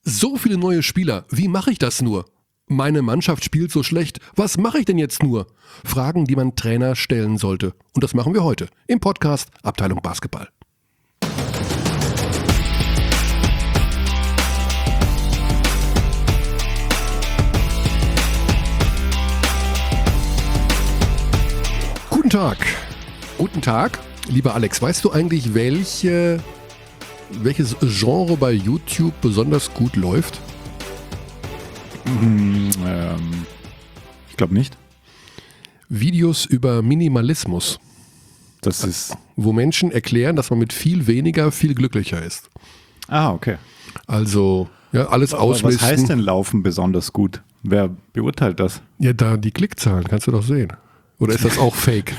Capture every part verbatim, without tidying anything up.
So viele neue Spieler, wie mache ich das nur? Meine Mannschaft spielt so schlecht, was mache ich denn jetzt nur? Fragen, die man Trainer stellen sollte. Und das machen wir heute im Podcast Abteilung Basketball. Guten Tag. Guten Tag, lieber Alex. Weißt du eigentlich, welche, welches Genre bei YouTube besonders gut läuft? Hm, ähm, ich glaube nicht. Videos über Minimalismus. Das ist. Wo Menschen erklären, dass man mit viel weniger viel glücklicher ist. Ah, okay. Also, ja, alles Aber ausmisten. was heißt denn Laufen besonders gut? Wer beurteilt das? Ja, da die Klickzahlen, kannst du doch sehen. Oder ist das auch Fake?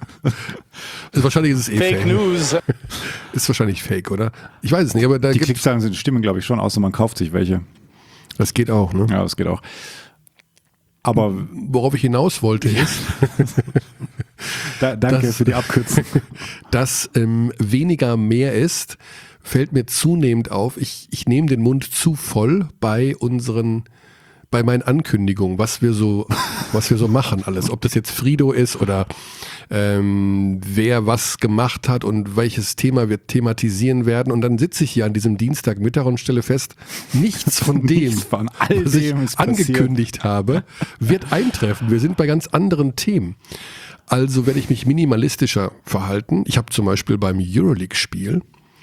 ist, wahrscheinlich ist es eh Fake. Fake News. Ist wahrscheinlich Fake, oder? Ich weiß es nicht, aber da Die gibt's, Klickzahlen sind, stimmen, glaube ich, schon, außer man kauft sich welche. das geht auch, ne? Ja, das geht auch. Aber Worauf ich hinaus wollte ist, da, danke Das- für die Abkürzung. dass ähm, weniger mehr ist, fällt mir zunehmend auf. Ich, ich nehme den Mund zu voll bei unseren, bei meinen Ankündigungen, was wir so, was wir so machen alles. Ob das jetzt Frido ist oder ähm, wer was gemacht hat und welches Thema wir thematisieren werden. Und dann sitze ich hier an diesem Dienstagmittag und stelle fest, nichts von dem, Nichts von all was ich dem ist passiert. angekündigt habe, wird eintreffen. Wir sind bei ganz anderen Themen. Also werde ich mich minimalistischer verhalten. Ich habe zum Beispiel beim Euroleague-Spiel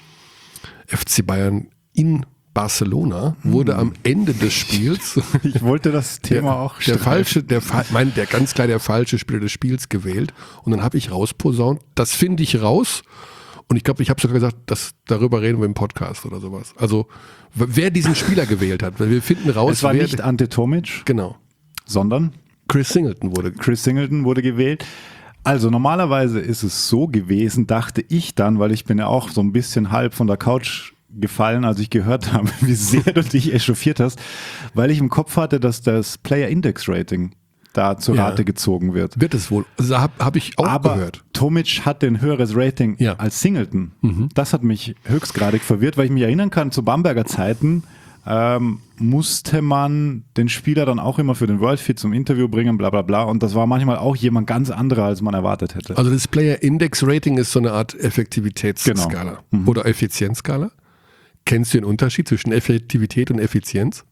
F C Bayern in Barcelona wurde am Ende des Spiels Ich wollte das Thema der, auch der streichen. falsche, der, fa- mein, der ganz klar der falsche Spieler des Spiels gewählt. Und dann habe ich rausposaunt, das finde ich raus. Und ich glaube, ich habe sogar gesagt, dass darüber reden wir im Podcast oder sowas. Also w- wer diesen Spieler gewählt hat, weil wir finden raus, Es war wer nicht Ante Tomic, genau. sondern Chris Singleton wurde. Chris Singleton wurde gewählt. Also normalerweise ist es so gewesen, dachte ich dann, weil ich bin ja auch so ein bisschen halb von der Couch gefallen, als ich gehört habe, wie sehr du dich echauffiert hast, weil ich im Kopf hatte, dass das Player Index Rating da zur Ja. Rate gezogen wird. Wird es wohl. Also habe hab ich auch Aber gehört. Tomic hatte ein höheres Rating Ja. als Singleton. Das hat mich höchstgradig verwirrt, weil ich mich erinnern kann, zu Bamberger Zeiten ähm, musste man den Spieler dann auch immer für den Worldfeed zum Interview bringen, bla bla bla. Und das war manchmal auch jemand ganz anderer, als man erwartet hätte. Also das Player Index Rating ist so eine Art Effektivitätsskala Genau. Mhm. oder Effizienzskala. Kennst du den Unterschied zwischen Effektivität und Effizienz?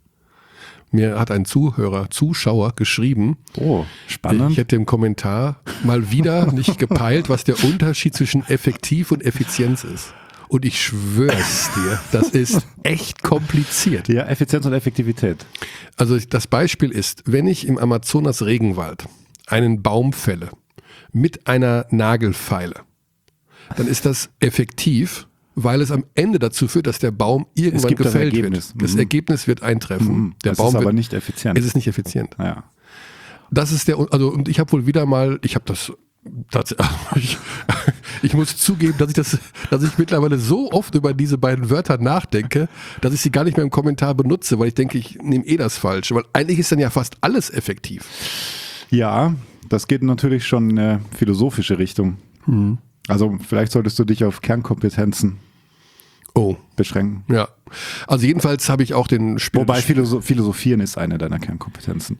Mir hat ein Zuhörer, Zuschauer geschrieben, Oh, spannend. ich hätte im Kommentar mal wieder nicht gepeilt, was der Unterschied zwischen effektiv und Effizienz ist. Und ich schwör's dir, das ist echt kompliziert. Ja, Effizienz und Effektivität. Also das Beispiel ist, wenn ich im Amazonas Regenwald einen Baum fälle mit einer Nagelfeile, dann ist das effektiv, weil es am Ende dazu führt, dass der Baum irgendwann gibt das gefällt Ergebnis. wird. Das Mhm. Ergebnis wird eintreffen. Mhm. Der Das Baum ist aber wird, nicht effizient. Es ist nicht effizient. Ja. Das ist der, also und ich habe wohl wieder mal, ich habe das, das ich, ich muss zugeben, dass ich das, dass ich mittlerweile so oft über diese beiden Wörter nachdenke, dass ich sie gar nicht mehr im Kommentar benutze, weil ich denke, ich nehme eh das Falsche, weil eigentlich ist dann ja fast alles effektiv. ja, das geht natürlich schon in eine philosophische Richtung. Also vielleicht solltest du dich auf Kernkompetenzen Oh, beschränken. ja. Also jedenfalls habe ich auch den Spiel. Wobei Philosoph- Philosophieren ist eine deiner Kernkompetenzen.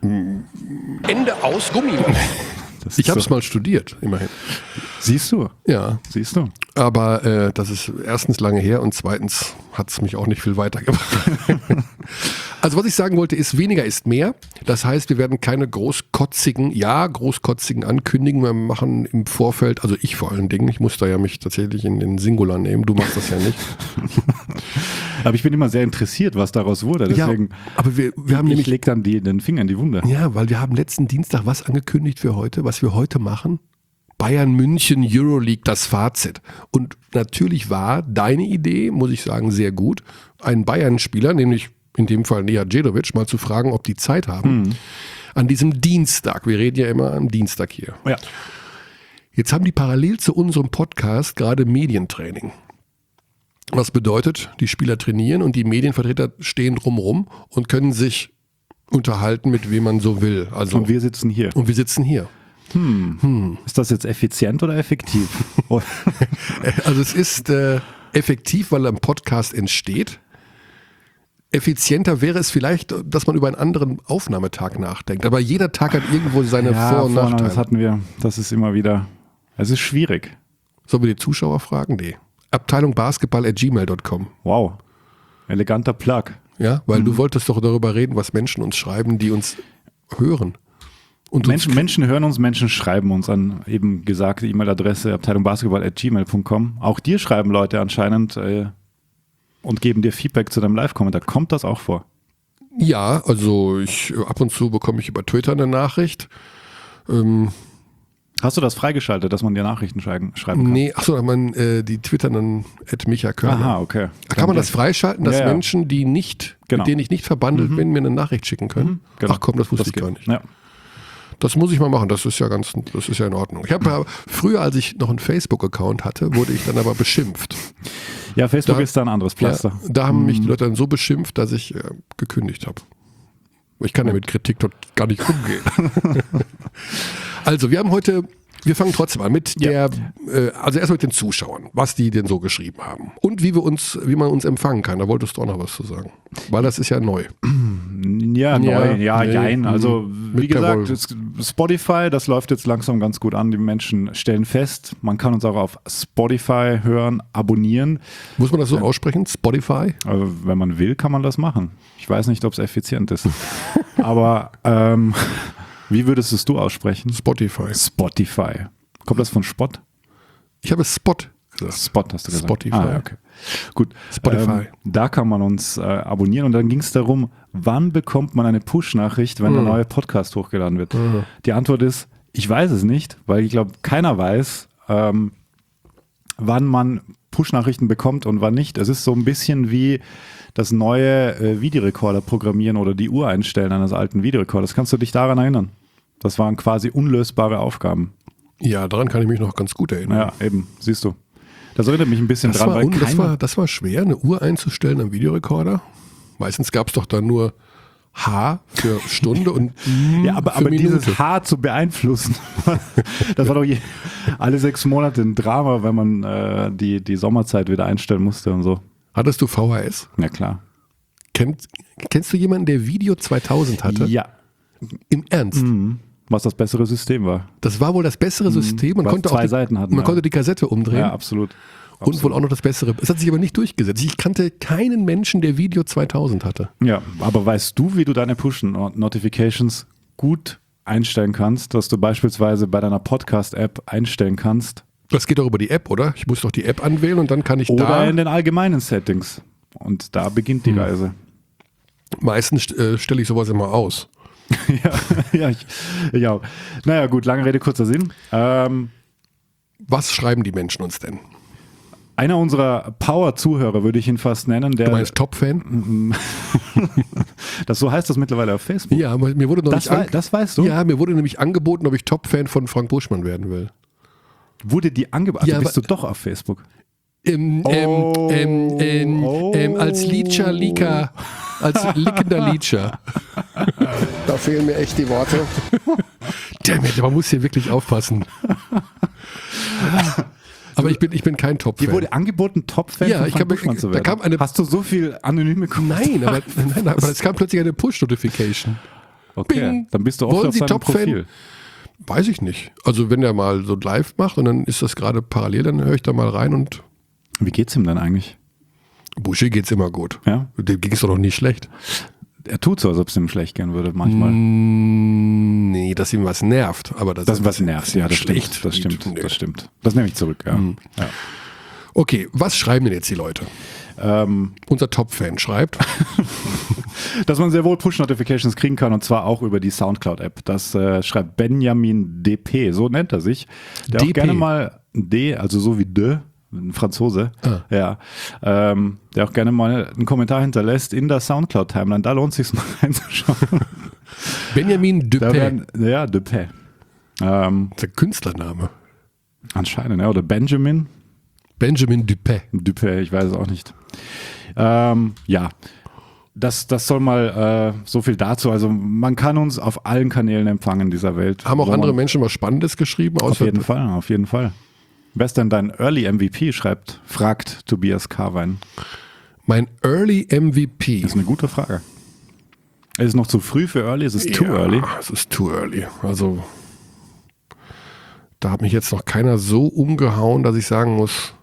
Ende aus Gummi. Das Ich ist habe es so. mal studiert, immerhin. Siehst du, Ja, siehst du. aber äh, das ist erstens lange her und zweitens hat es mich auch nicht viel weitergebracht. Also was ich sagen wollte ist, weniger ist mehr. Das heißt, wir werden keine großkotzigen, ja, großkotzigen Ankündigungen mehr machen im Vorfeld. Also ich vor allen Dingen. Ich muss da ja mich tatsächlich in den Singular nehmen. Du machst das ja nicht. Aber ich bin immer sehr interessiert, was daraus wurde. Deswegen, ja, aber wir, wir haben ich nämlich... leg dann die, den Finger in die Wunde. Ja, weil wir haben letzten Dienstag was angekündigt für heute, was wir heute machen. Bayern München Euroleague, das Fazit. Und natürlich war deine Idee, muss ich sagen, sehr gut, einen Bayern-Spieler, nämlich in dem Fall Neja Djedovic, mal zu fragen, ob die Zeit haben. An diesem Dienstag, wir reden ja immer am Dienstag hier. Ja. Jetzt haben die parallel zu unserem Podcast gerade Medientraining. Was bedeutet, die Spieler trainieren und die Medienvertreter stehen drumherum und können sich unterhalten, mit wem man so will. Also, Und wir sitzen hier. und wir sitzen hier. Ist das jetzt effizient oder effektiv? Also es ist äh, effektiv, weil er im Podcast entsteht. effizienter wäre es vielleicht, dass man über einen anderen Aufnahmetag nachdenkt. Aber jeder Tag hat irgendwo seine Ja, Vor- und Vor- Nachteile. Das hatten wir, das ist immer wieder, es ist schwierig. Sollen wir die Zuschauer fragen? Nee. Abteilung Basketball at gmail dot com. Wow, eleganter Plug. Ja, weil Mhm. du wolltest doch darüber reden, was Menschen uns schreiben, die uns hören. Und Menschen, uns, Menschen hören uns, Menschen schreiben uns an eben gesagte E-Mail-Adresse abteilung basketball at gmail dot com. Auch dir schreiben Leute anscheinend äh, und geben dir Feedback zu deinem Live-Kommentar. Kommt das auch vor? Ja, also ich ab und zu bekomme ich über Twitter eine Nachricht. Ähm, Hast du das freigeschaltet, dass man dir Nachrichten schreiben, schreiben kann? nee, achso, man, äh, die twittern dann at Micha Körner. Aha, okay. Kann man das freischalten, dass Ja, ja. Menschen, die nicht, Genau. mit denen ich nicht verbandelt bin, mir eine Nachricht schicken können? Mhm, genau. Ach komm, das wusste Das ich gar geht. nicht. Ja. Das muss ich mal machen, das ist ja ganz, das ist ja in Ordnung. Ich habe ja, früher, als ich noch einen Facebook-Account hatte, wurde ich dann aber beschimpft. ja, Facebook Da- ist da ein anderes Pflaster. Ja, da haben mich die Leute dann so beschimpft, dass ich äh, gekündigt habe. Ich kann ja mit Kritik dort gar nicht umgehen. Also, wir haben heute, wir fangen trotzdem an mit Ja. der, äh, also erst mit den Zuschauern, was die denn so geschrieben haben. Und wie wir uns, wie man uns empfangen kann. Da wolltest du auch noch was zu sagen. Weil das ist ja neu. Ja, neu, ja, nee, jein. Also, mhm. wie Mit der gesagt, Woll- es- Spotify, das läuft jetzt langsam ganz gut an. Die Menschen stellen fest, man kann uns auch auf Spotify hören, abonnieren. Muss man das so aussprechen? Spotify? Also, wenn man will, kann man das machen. Ich weiß nicht, ob es effizient ist. Aber ähm, wie würdest es du aussprechen? Spotify. Spotify. Kommt das von Spot? Ich habe Spot gesagt. Spot hast du gesagt. Spotify. Ah, okay. Gut. Spotify. Ähm, da kann man uns äh, abonnieren und dann ging es darum, wann bekommt man eine Push-Nachricht, wenn der Mhm. neue Podcast hochgeladen wird? Die Antwort ist, ich weiß es nicht, weil ich glaube, keiner weiß, ähm, wann man Push-Nachrichten bekommt und wann nicht. Es ist so ein bisschen wie das neue äh, Videorekorder programmieren oder die Uhr einstellen eines alten Videorekorders. Kannst du dich daran erinnern? Das waren quasi unlösbare Aufgaben. Ja, daran kann ich mich noch ganz gut erinnern. Ja, eben, siehst du. Das erinnert mich ein bisschen Das dran, war, weil un- das, keiner- war, das war schwer, eine Uhr einzustellen am Videorekorder. Meistens gab es doch dann nur H für Stunde und M Ja, aber, für aber Minute. dieses Haar zu beeinflussen, das war doch je, alle sechs Monate ein Drama, wenn man äh, die, die Sommerzeit wieder einstellen musste und so. Hattest du V H S? Ja, klar. Kennt, kennst du jemanden, der Video zweitausend hatte? Ja, Im Ernst? was das bessere System war. Das war wohl das bessere System. Man Was konnte zwei auch die, Seiten hatten, man ja. konnte die Kassette umdrehen. Ja, absolut. Und wohl auch noch das bessere. Es hat sich aber nicht durchgesetzt. Ich kannte keinen Menschen, der Video zweitausend hatte. Ja, aber weißt du, wie du deine Push-Notifications gut einstellen kannst, dass du beispielsweise bei deiner Podcast-App einstellen kannst Das geht doch über die App, oder? Ich muss doch die App anwählen und dann kann ich oder da. in den allgemeinen Settings. Und da beginnt die Reise. Meistens äh, stelle ich sowas immer aus. ja, ja, ich, ja. Naja, gut, lange Rede, kurzer Sinn. Ähm, Was schreiben die Menschen uns denn? einer unserer Power-Zuhörer würde ich ihn fast nennen, der Du meinst Top-Fan? das so heißt das mittlerweile auf Facebook. Ja, aber mir wurde noch Das, nicht wei an- das weißt du? Ja, mir wurde nämlich angeboten, ob ich Top-Fan von Frank Buschmann werden will. Wurde die angeboten? Also Ja, bist du aber- doch auf Facebook? Ähm, Oh. ähm, ähm, ähm, Oh. ähm, als Leacher, Leaker, als lickender Leacher. Da fehlen mir echt die Worte. Damn it, man muss hier wirklich aufpassen. Aber ich bin, ich bin kein Dir Top-Fan. wurde angeboten, Top-Fan Ja, von ich Frank hab- Buschmann zu da werden. kam eine- Hast du so viel anonyme Kommentare? Nein, aber, nein, aber es kam plötzlich eine Push-Notification. Okay, Bing. dann bist du oft Wollen auf Sie seinem Top-Fan? Profil. Weiß ich nicht. Also wenn er mal so live macht und dann ist das gerade parallel, dann höre ich da mal rein und Wie geht's ihm denn eigentlich? Buschi geht's immer gut. Ja? Dem ging es doch noch nie schlecht. Er tut so, als ob es ihm schlecht gehen würde manchmal. Mm, nee, dass ihm was nervt. Aber das, Das ist was nervt, ja, das schlecht. stimmt. Das stimmt, Nee. das stimmt. Das nehme ich zurück, ja. ja. Okay, was schreiben denn jetzt die Leute? Ähm, Unser Top-Fan schreibt. dass man sehr wohl Push-Notifications kriegen kann und zwar auch über die Soundcloud-App. Das äh, schreibt Benjamin D P, so nennt er sich. Der D P. auch gerne mal D, also so wie de, ein Franzose, Ah. ja, ähm, der auch gerne mal einen Kommentar hinterlässt in der Soundcloud-Timeline. Da lohnt es sich mal reinzuschauen. Benjamin Da Dupé. werden, ja, de P. Ähm, Das ist ein Künstlername. anscheinend, ja, oder Benjamin. Benjamin Dupé. Dupé, ich weiß es auch nicht. Ähm, ja, das, das soll mal äh, so viel dazu. Also man kann uns auf allen Kanälen empfangen dieser Welt. Haben auch Wo andere man, Menschen was Spannendes geschrieben? Auf Außer jeden Fall, auf jeden Fall. Wer ist denn dein Early M V P, schreibt, fragt Tobias Karwein. Mein Early M V P. Das ist eine gute Frage. Es ist noch zu früh für Early, es ist too ja, early. Es ist too early. Also da hat mich jetzt noch keiner so umgehauen, dass ich sagen muss,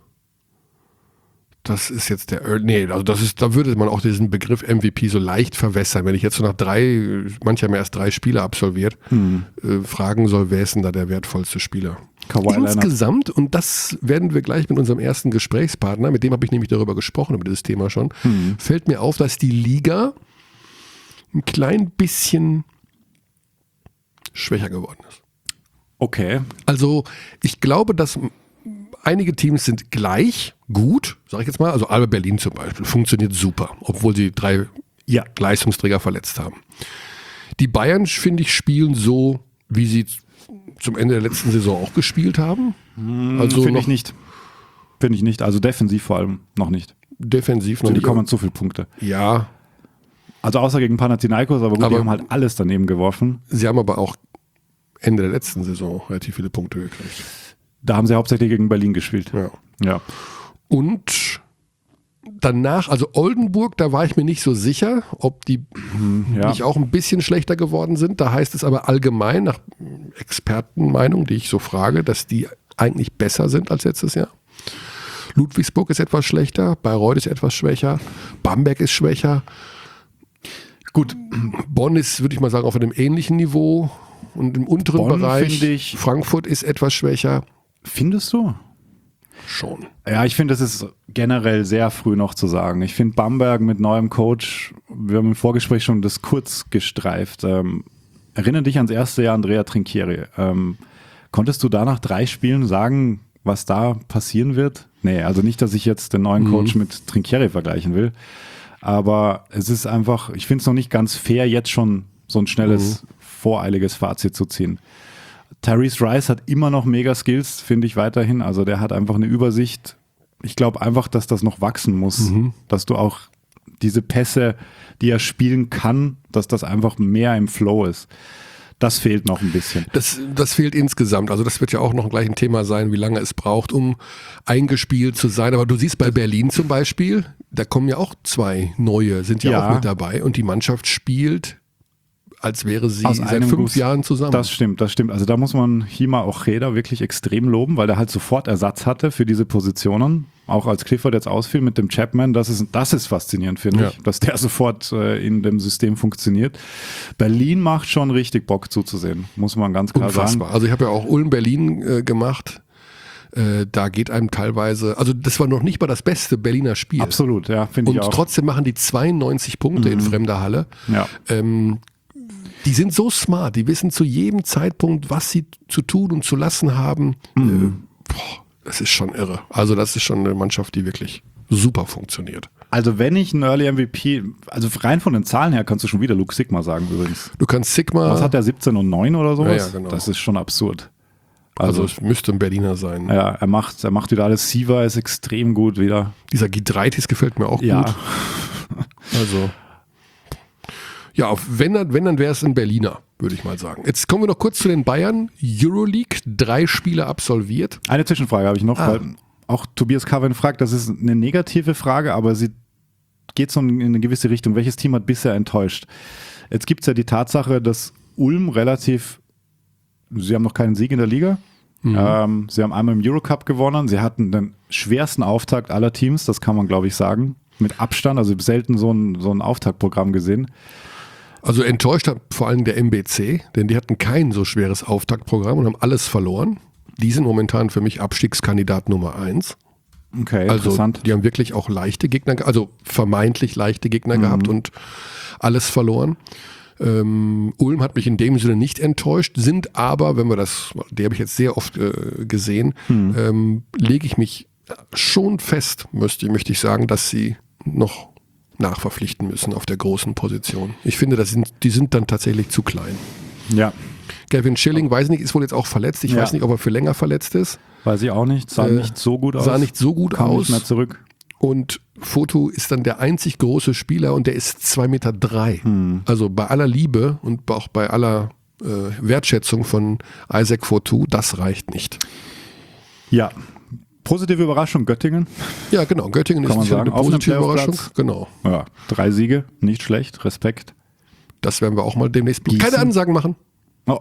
das ist jetzt der Early. Nee, also das ist, da würde man auch diesen Begriff M V P so leicht verwässern. Wenn ich jetzt so nach drei, manche haben erst drei Spiele absolviert, hm. äh, fragen soll, wer ist denn da der wertvollste Spieler? Kawhi Insgesamt, Leonard. Und das werden wir gleich mit unserem ersten Gesprächspartner, mit dem habe ich nämlich darüber gesprochen, über dieses Thema schon, hm. fällt mir auf, dass die Liga ein klein bisschen schwächer geworden ist. Okay. Also ich glaube, dass einige Teams sind gleich gut, sage ich jetzt mal. Also Alba Berlin zum Beispiel funktioniert super, obwohl sie drei ja. Leistungsträger verletzt haben. Die Bayern, finde ich, spielen so, wie sie zum Ende der letzten Saison auch gespielt haben. Also finde ich nicht. Finde ich nicht. Also defensiv vor allem noch nicht. Defensiv noch so, nicht. Die kommen zu viele Punkte. Ja. Also außer gegen Panathinaikos, aber gut, aber die haben halt alles daneben geworfen. Sie haben aber auch Ende der letzten Saison relativ viele Punkte gekriegt. Da haben sie hauptsächlich gegen Berlin gespielt. Ja. ja. Und danach, also Oldenburg, da war ich mir nicht so sicher, ob die ja. nicht auch ein bisschen schlechter geworden sind. Da heißt es aber allgemein, nach Expertenmeinung, die ich so frage, dass die eigentlich besser sind als letztes Jahr. Ludwigsburg ist etwas schlechter, Bayreuth ist etwas schwächer, Bamberg ist schwächer. Gut, Bonn ist, würde ich mal sagen, auf einem ähnlichen Niveau und im unteren Bonn, Bereich. Ich, Frankfurt ist etwas schwächer. Findest du? Schon. Ja, ich finde, das ist generell sehr früh noch zu sagen. Ich finde Bamberg mit neuem Coach, wir haben im Vorgespräch schon das kurz gestreift. Ähm, erinnere dich ans erste Jahr Andrea Trinchieri. Ähm, konntest du da nach drei Spielen sagen, was da passieren wird? Nee, also nicht, dass ich jetzt den neuen Coach mhm. mit Trinchieri vergleichen will. Aber es ist einfach, ich finde es noch nicht ganz fair, jetzt schon so ein schnelles, mhm. voreiliges Fazit zu ziehen. Tyrese Rice hat immer noch mega Skills, finde ich weiterhin. Also der hat einfach eine Übersicht. Ich glaube einfach, dass das noch wachsen muss. Mhm. Dass du auch diese Pässe, die er spielen kann, dass das einfach mehr im Flow ist. Das fehlt noch ein bisschen. Das, das fehlt insgesamt. Also das wird ja auch noch gleich ein Thema sein, wie lange es braucht, um eingespielt zu sein. Aber du siehst bei Berlin zum Beispiel, da kommen ja auch zwei neue, sind ja, ja. auch mit dabei. Und die Mannschaft spielt, als wäre sie Aus seit fünf Guss. Jahren zusammen. Das stimmt, das stimmt. Also da muss man Hima Ojeda wirklich extrem loben, weil der halt sofort Ersatz hatte für diese Positionen. Auch als Clifford jetzt ausfiel mit dem Chapman, das ist, das ist faszinierend, finde ja. ich, dass der sofort äh, in dem System funktioniert. Berlin macht schon richtig Bock zuzusehen, muss man ganz klar Unfassbar. sagen. Also ich habe ja auch Ulm-Berlin äh, gemacht. Äh, da geht einem teilweise, also das war noch nicht mal das beste Berliner Spiel. Absolut, ja, finde ich auch. Und trotzdem machen die zweiundneunzig Punkte mhm. in fremder Halle. Ja. Ähm, Die sind so smart, die wissen zu jedem Zeitpunkt, was sie zu tun und zu lassen haben. Mhm. Äh, boah, das ist schon irre. Also das ist schon eine Mannschaft, die wirklich super funktioniert. Also wenn ich einen Early M V P, also rein von den Zahlen her kannst du schon wieder Luke Sigma sagen übrigens. Du kannst Sigma... Was hat der, siebzehn und neun oder sowas? Ja, ja, genau. Das ist schon absurd. Also, also es müsste ein Berliner sein. Ja, er macht, er macht wieder alles. Siva ist extrem gut wieder. Dieser Gidreitis gefällt mir auch ja. gut. Also... Ja, wenn dann, wenn dann wäre es ein Berliner, würde ich mal sagen. Jetzt kommen wir noch kurz zu den Bayern. Euroleague, drei Spiele absolviert. Eine Zwischenfrage habe ich noch, ah. weil auch Tobias Coven fragt, das ist eine negative Frage, aber sie geht so in eine gewisse Richtung. Welches Team hat bisher enttäuscht? Jetzt gibt es ja die Tatsache, dass Ulm relativ, sie haben noch keinen Sieg in der Liga. Mhm. Ähm, sie haben einmal im Eurocup gewonnen. Sie hatten den schwersten Auftakt aller Teams, das kann man glaube ich sagen. Mit Abstand, also selten so ein, so ein Auftaktprogramm gesehen. Also enttäuscht hat vor allem der M B C, denn die hatten kein so schweres Auftaktprogramm und haben alles verloren. Die sind momentan für mich Abstiegskandidat Nummer eins. Okay, also interessant. Die haben wirklich auch leichte Gegner, also vermeintlich leichte Gegner mhm. gehabt und alles verloren. Ähm, Ulm hat mich in dem Sinne nicht enttäuscht, sind aber, wenn wir das, die habe ich jetzt sehr oft äh, gesehen, mhm. ähm, lege ich mich schon fest, möchte, möchte ich sagen, dass sie noch nachverpflichten müssen auf der großen Position. Ich finde, das sind, die sind dann tatsächlich zu klein. Ja. Gavin Schilling, weiß nicht, ist wohl jetzt auch verletzt. Ich ja. weiß nicht, ob er für länger verletzt ist. Weiß ich auch nicht. Sah äh, nicht so gut aus. Sah nicht so gut Kam aus. Nicht mehr zurück. Und Foto ist dann der einzig große Spieler und der ist zwei Meter drei. Hm. Also bei aller Liebe und auch bei aller äh, Wertschätzung von Isaac Foto, das reicht nicht. Ja. Positive Überraschung, Göttingen. Ja, genau. Göttingen Kann ist man sicher sagen. eine Auf einem positive Überraschung. Playoff-Platz. Genau. Ja, drei Siege, nicht schlecht, Respekt. Das werden wir auch mal demnächst. Gießen. Keine Ansagen machen. Oh.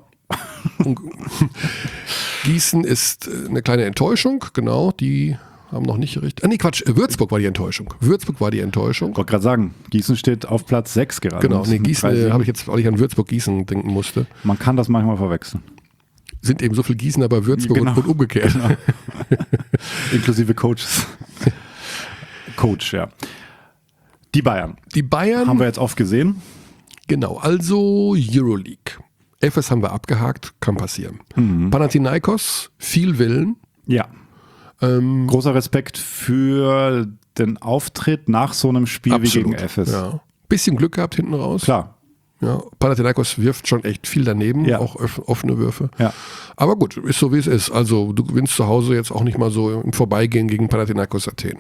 Gießen ist äh, eine kleine Enttäuschung, genau. Die haben noch nicht richtig. Ah, nee, Quatsch. Würzburg war die Enttäuschung. Würzburg war die Enttäuschung. Ich wollte gerade sagen, Gießen steht auf Platz sechs gerade. Genau. Nee, Mit drei Gießen äh, Siegen. habe ich jetzt, weil ich an Würzburg-Gießen denken musste. Man kann das manchmal verwechseln. Sind eben so viel Gießener bei Würzburg Genau. und, und umgekehrt. Genau. Inklusive Coaches. Coach, ja. Die Bayern. Die Bayern. Haben wir jetzt oft gesehen. Genau, also Euroleague. F S haben wir abgehakt, kann passieren. Mhm. Panathinaikos, viel Willen. Ja. Ähm, Großer Respekt für den Auftritt nach so einem Spiel absolut. wie gegen F S. Ja. Bisschen Glück gehabt hinten raus. Klar. Ja, Panathinaikos wirft schon echt viel daneben, Ja. auch öff- offene Würfe. Ja. Aber gut, ist so wie es ist. Also du gewinnst zu Hause jetzt auch nicht mal so im Vorbeigehen gegen Panathinaikos Athen.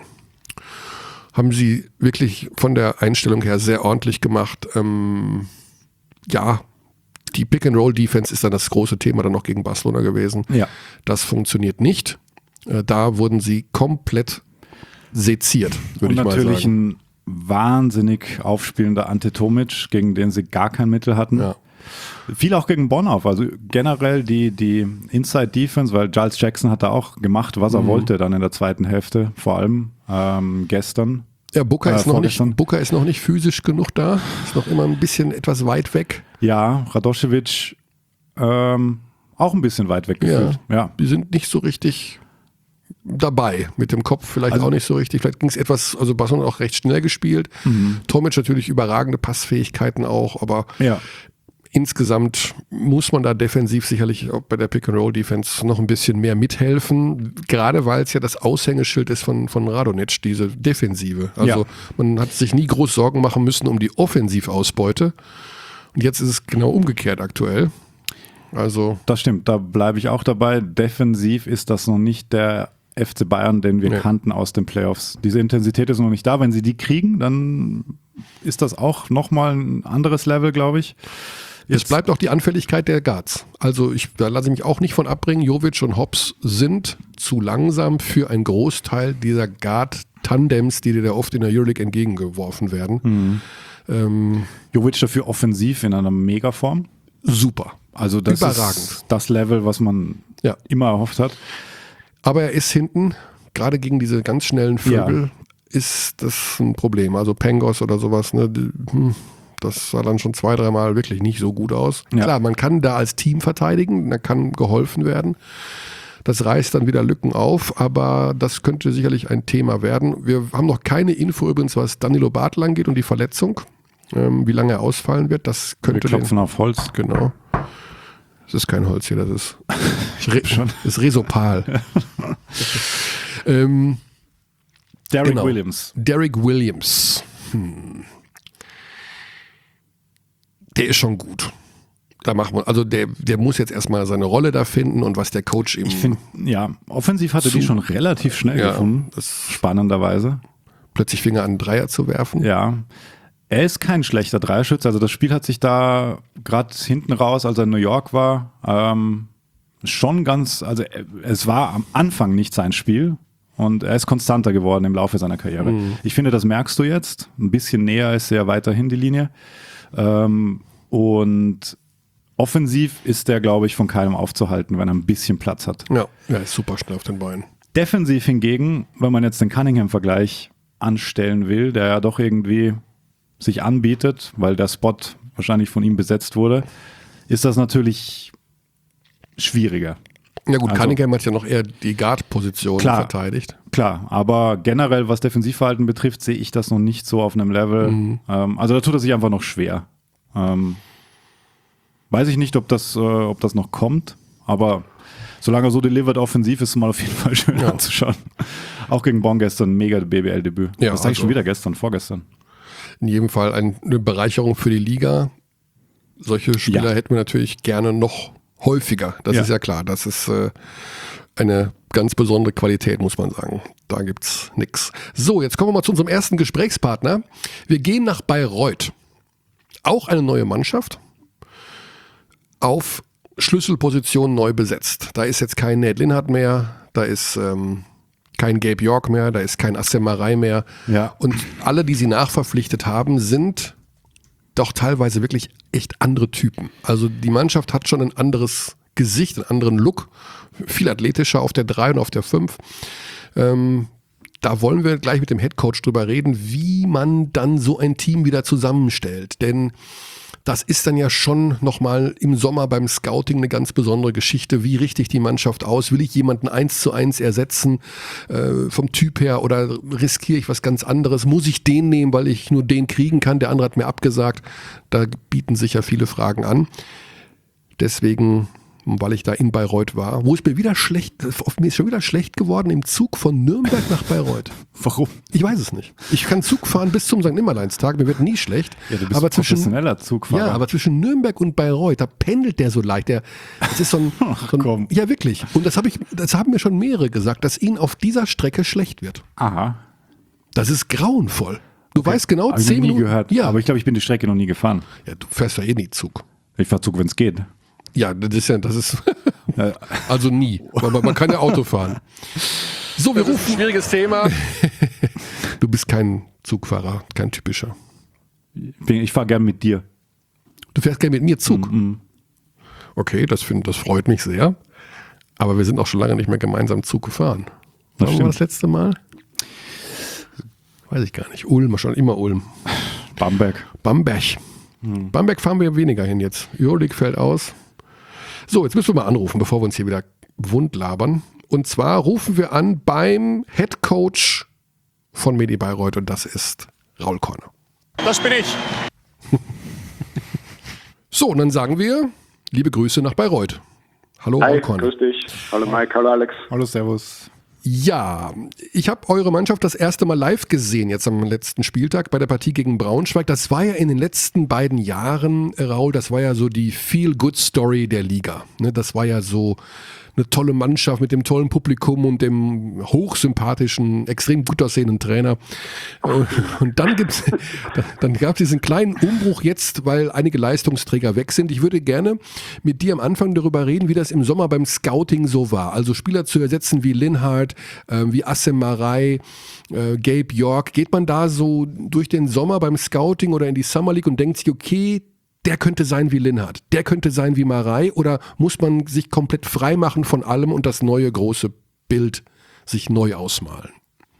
Haben sie wirklich von der Einstellung her sehr ordentlich gemacht. Ähm, ja, die Pick-and-Roll-Defense ist dann das große Thema dann noch gegen Barcelona gewesen. Ja. Das funktioniert nicht. Äh, da wurden sie komplett seziert, würde Und ich mal natürlich sagen. ein wahnsinnig aufspielender Ante Tomic, gegen den sie gar kein Mittel hatten. Ja. Viel auch gegen Bonn auf. Also generell die, die Inside-Defense, weil Giles Jackson hat da auch gemacht, was er Mhm. wollte dann in der zweiten Hälfte, vor allem ähm, gestern. Ja, Booker, Äh, ist noch nicht, vorgestern. Booker ist noch nicht physisch genug da. Ist noch immer ein bisschen etwas weit weg. Ja, Radošević ähm, auch ein bisschen weit weg gefühlt. Ja. Die sind nicht so richtig dabei. Mit dem Kopf vielleicht Also- auch nicht so richtig. Vielleicht ging es etwas, also Barcelona auch recht schnell gespielt. Tomic natürlich überragende Passfähigkeiten auch, aber Ja. insgesamt muss man da defensiv sicherlich auch bei der Pick-and-Roll-Defense noch ein bisschen mehr mithelfen, gerade weil es ja das Aushängeschild ist von, von Radonjic, diese Defensive. Also Ja. man hat sich nie groß Sorgen machen müssen um die Offensivausbeute. Und jetzt ist es genau umgekehrt aktuell. Also Das stimmt, da bleibe ich auch dabei. Defensiv ist das noch nicht der F C Bayern, den wir Nee. kannten aus den Playoffs. Diese Intensität ist noch nicht da. Wenn sie die kriegen, dann ist das auch nochmal ein anderes Level, glaube ich. es bleibt auch die Anfälligkeit der Guards. Also ich, da lasse ich mich auch nicht von abbringen. Jovic und Hobbs sind zu langsam für einen Großteil dieser Guard-Tandems, die dir da oft in der Euroleague entgegengeworfen werden. Mhm. Ähm, Jovic dafür offensiv in einer Megaform. super. Also das Überragend. ist das Level, was man Ja. immer erhofft hat. Aber er ist hinten, gerade gegen diese ganz schnellen Vögel, ist das ein Problem. Also Pangos oder sowas, ne, die, hm, das sah dann schon zwei, dreimal wirklich nicht so gut aus. Ja. Klar, man kann da als Team verteidigen, da kann geholfen werden. Das reißt dann wieder Lücken auf, aber das könnte sicherlich ein Thema werden. Wir haben noch keine Info übrigens, was Danilo Bartel angeht und die Verletzung, ähm, wie lange er ausfallen wird. Das Wir könnte klopfen auf Holz. Genau. Das ist kein Holz hier, das ist, Re das ist Resopal. ähm, Derrick Genau. Williams. Derrick Williams. Hm. Der ist schon gut. Da machen wir, also der, der muss jetzt erstmal seine Rolle da finden und was der Coach ihm Ich finde, ja, offensiv hatte die Zu- schon relativ schnell Ja, gefunden. das- Spannenderweise. plötzlich Finger an den Dreier zu werfen. Ja. Er ist kein schlechter Dreierschütze. Also das Spiel hat sich da gerade hinten raus, als er in New York war, ähm, schon ganz, also äh, es war am Anfang nicht sein Spiel und er ist konstanter geworden im Laufe seiner Karriere. Mhm. Ich finde, das merkst du jetzt. Ein bisschen näher ist er weiterhin die Linie. Ähm, und offensiv ist der, glaube ich, von keinem aufzuhalten, wenn er ein bisschen Platz hat. Ja, er ist super schnell auf den Beinen. Defensiv hingegen, wenn man jetzt den Cunningham-Vergleich anstellen will, der ja doch irgendwie sich anbietet, weil der Spot wahrscheinlich von ihm besetzt wurde, ist das natürlich schwieriger. Ja gut, Also- Cunningham hat ja noch eher die Guard-Position Klar. verteidigt. Klar, aber generell, was Defensivverhalten betrifft, sehe ich das noch nicht so auf einem Level. Mhm. Ähm, also da tut er sich einfach noch schwer. Ähm, weiß ich nicht, ob das, äh, ob das noch kommt, aber solange er so delivert offensiv, ist es mal auf jeden Fall schön Ja. anzuschauen. Auch gegen Bonn gestern, mega B B L-Debüt. Ja, das sage ich also- schon wieder gestern, vorgestern. In jedem Fall ein, eine Bereicherung für die Liga. Solche Spieler Ja. hätten wir natürlich gerne noch häufiger. Das Ja. ist ja klar. Das ist äh, eine ganz besondere Qualität, muss man sagen. Da gibt's nix. So, jetzt kommen wir mal zu unserem ersten Gesprächspartner. Wir gehen nach Bayreuth. Auch eine neue Mannschaft. Auf Schlüsselpositionen neu besetzt. Da ist jetzt kein Ned Linhardt mehr. Da ist ähm, kein Gabe York mehr, da ist kein Assemarei mehr. Ja. Und alle, die sie nachverpflichtet haben, sind doch teilweise wirklich echt andere Typen. Also die Mannschaft hat schon ein anderes Gesicht, einen anderen Look, viel athletischer auf der drei und auf der fünf. Ähm, da wollen wir gleich mit dem Headcoach drüber reden, wie man dann so ein Team wieder zusammenstellt. Denn das ist dann ja schon nochmal im Sommer beim Scouting eine ganz besondere Geschichte. Wie richte ich die Mannschaft aus? Will ich jemanden eins zu eins ersetzen äh, vom Typ her oder riskiere ich was ganz anderes? Muss ich den nehmen, weil ich nur den kriegen kann? Der andere hat mir abgesagt. Da bieten sich ja viele Fragen an. Deswegen, weil ich da in Bayreuth war, wo es mir wieder schlecht, mir ist schon wieder schlecht geworden im Zug von Nürnberg nach Bayreuth. Warum? Ich weiß es nicht. Ich kann Zug fahren bis zum Sankt Nimmerleinstag, mir wird nie schlecht. Ja, du bist aber professioneller zwischen, Zugfahrer. Ja, aber zwischen Nürnberg und Bayreuth, da pendelt der so leicht. Der, das ist so ein, Ach, so ein komm. ja wirklich. Und das habe ich, das haben mir schon mehrere gesagt, dass ihnen auf dieser Strecke schlecht wird. Aha. Das ist grauenvoll. Du weißt genau, Hab ich zehn noch nie Minuten. gehört. Ja, Aber ich glaube, ich bin die Strecke noch nie gefahren. ja, du fährst ja eh nie Zug. Ich fahre Zug, wenn es geht. Ja, das ist ja, das ist also nie. Aber man kann ja Auto fahren. So, wir Das ist rufen. ein schwieriges Thema. Du bist kein Zugfahrer, kein typischer. Ich, bin- ich fahre gern mit dir. Du fährst gerne mit mir Zug. Okay, das, find, das freut mich sehr. Aber wir sind auch schon lange nicht mehr gemeinsam Zug gefahren. Das Wann war stimmt. das letzte Mal? Weiß ich gar nicht. Ulm, schon immer Ulm. Bamberg. Bamberg. Bamberg fahren wir weniger hin jetzt. Euroleague fällt aus. So, jetzt müssen wir mal anrufen, bevor wir uns hier wieder wund labern. Und zwar rufen wir an beim Head Coach von Medi Bayreuth und das ist Raul Korner. Das bin ich. So, und dann sagen wir, liebe Grüße nach Bayreuth. Hallo Hi, Raul Korner. grüß dich. Hallo Mike, hallo Alex. Hallo, servus. Ja, ich habe eure Mannschaft das erste Mal live gesehen, jetzt am letzten Spieltag bei der Partie gegen Braunschweig. Das war ja in den letzten beiden Jahren, Raul, das war ja so die Feel-Good-Story der Liga. Ne, das war ja so eine tolle Mannschaft mit dem tollen Publikum und dem hochsympathischen, extrem gut aussehenden Trainer. Und dann gibt's, dann gab es diesen kleinen Umbruch jetzt, weil einige Leistungsträger weg sind. Ich würde gerne mit dir am Anfang darüber reden, wie das im Sommer beim Scouting so war. Also Spieler zu ersetzen wie Linhart, äh, wie Assemarei, äh, Gabe York. Geht man da so durch den Sommer beim Scouting oder in die Summer League und denkt sich, okay, der könnte sein wie Linhart, der könnte sein wie Marei, oder muss man sich komplett frei machen von allem und das neue große Bild sich neu ausmalen?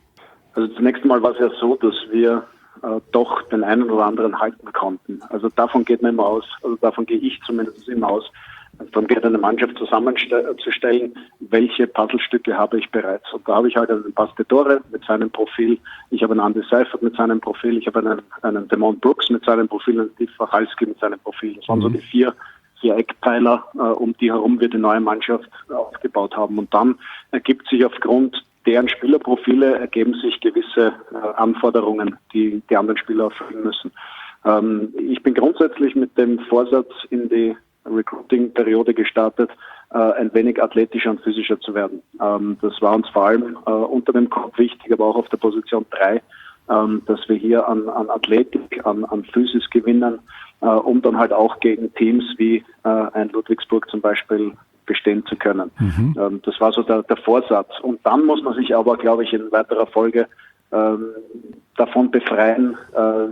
Also zunächst einmal war es ja so, dass wir äh, doch den einen oder anderen halten konnten. Also davon geht man immer aus, also davon gehe ich zumindest immer aus. Also darum geht eine Mannschaft zusammenzustellen, welche Puzzlestücke habe ich bereits. Und da habe ich halt einen Pastore mit seinem Profil, ich habe einen Andy Seifert mit seinem Profil, ich habe einen, einen Demond Brooks mit seinem Profil, einen Steve Wachalski mit seinem Profil. Das waren so die vier, vier Eckpfeiler, äh, um die herum wir die neue Mannschaft aufgebaut haben. Und dann ergibt sich aufgrund deren Spielerprofile ergeben sich gewisse äh, Anforderungen, die die anderen Spieler erfüllen müssen. Ähm, ich bin grundsätzlich mit dem Vorsatz in die Recruiting-Periode gestartet, äh, ein wenig athletischer und physischer zu werden. Ähm, das war uns vor allem äh, unter dem Kopf wichtig, aber auch auf der Position drei, ähm, dass wir hier an, an Athletik, an, an Physis gewinnen, äh, um dann halt auch gegen Teams wie äh, ein Ludwigsburg zum Beispiel bestehen zu können. Mhm. Ähm, das war so der, der Vorsatz. Und dann muss man sich aber, glaube ich, in weiterer Folge ähm, davon befreien, äh,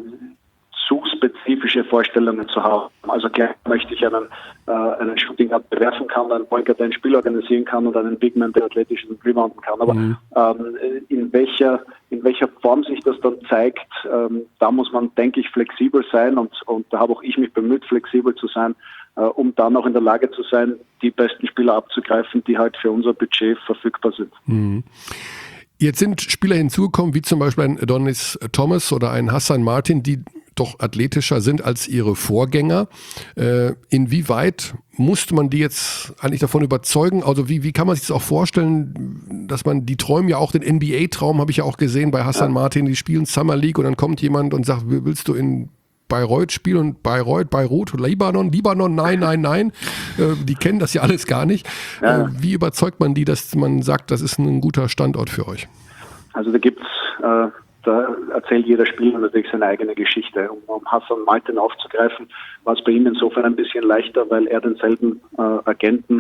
zu spezifische Vorstellungen zu haben. Also klar möchte ich einen, äh, einen Shooting Guard bewerfen kann, einen Point Guard, der ein Spiel organisieren kann und einen Big Man, der athletisch rebounden kann. Aber mhm. ähm, in welcher in welcher Form sich das dann zeigt, ähm, da muss man, denke ich, flexibel sein und, und da habe auch ich mich bemüht, flexibel zu sein, äh, um dann auch in der Lage zu sein, die besten Spieler abzugreifen, die halt für unser Budget verfügbar sind. Mhm. Jetzt sind Spieler hinzugekommen, wie zum Beispiel ein Adonis Thomas oder ein Hassan Martin, die doch athletischer sind als ihre Vorgänger. Äh, inwieweit musste man die jetzt eigentlich davon überzeugen? Also wie, wie kann man sich das auch vorstellen, dass man, die träumen ja auch den N B A-Traum, habe ich ja auch gesehen bei Hassan ja. Martin, die spielen Summer League und dann kommt jemand und sagt, willst du in Bayreuth spielen? Und Bayreuth, Beirut, Libanon, Libanon, nein, nein, nein. Äh, die kennen das ja alles gar nicht. Ja. Äh, wie überzeugt man die, dass man sagt, das ist ein guter Standort für euch? Also da gibt's äh Da erzählt jeder Spieler natürlich seine eigene Geschichte. Um, um Hassan Martin aufzugreifen, war es bei ihm insofern ein bisschen leichter, weil er denselben äh, Agenten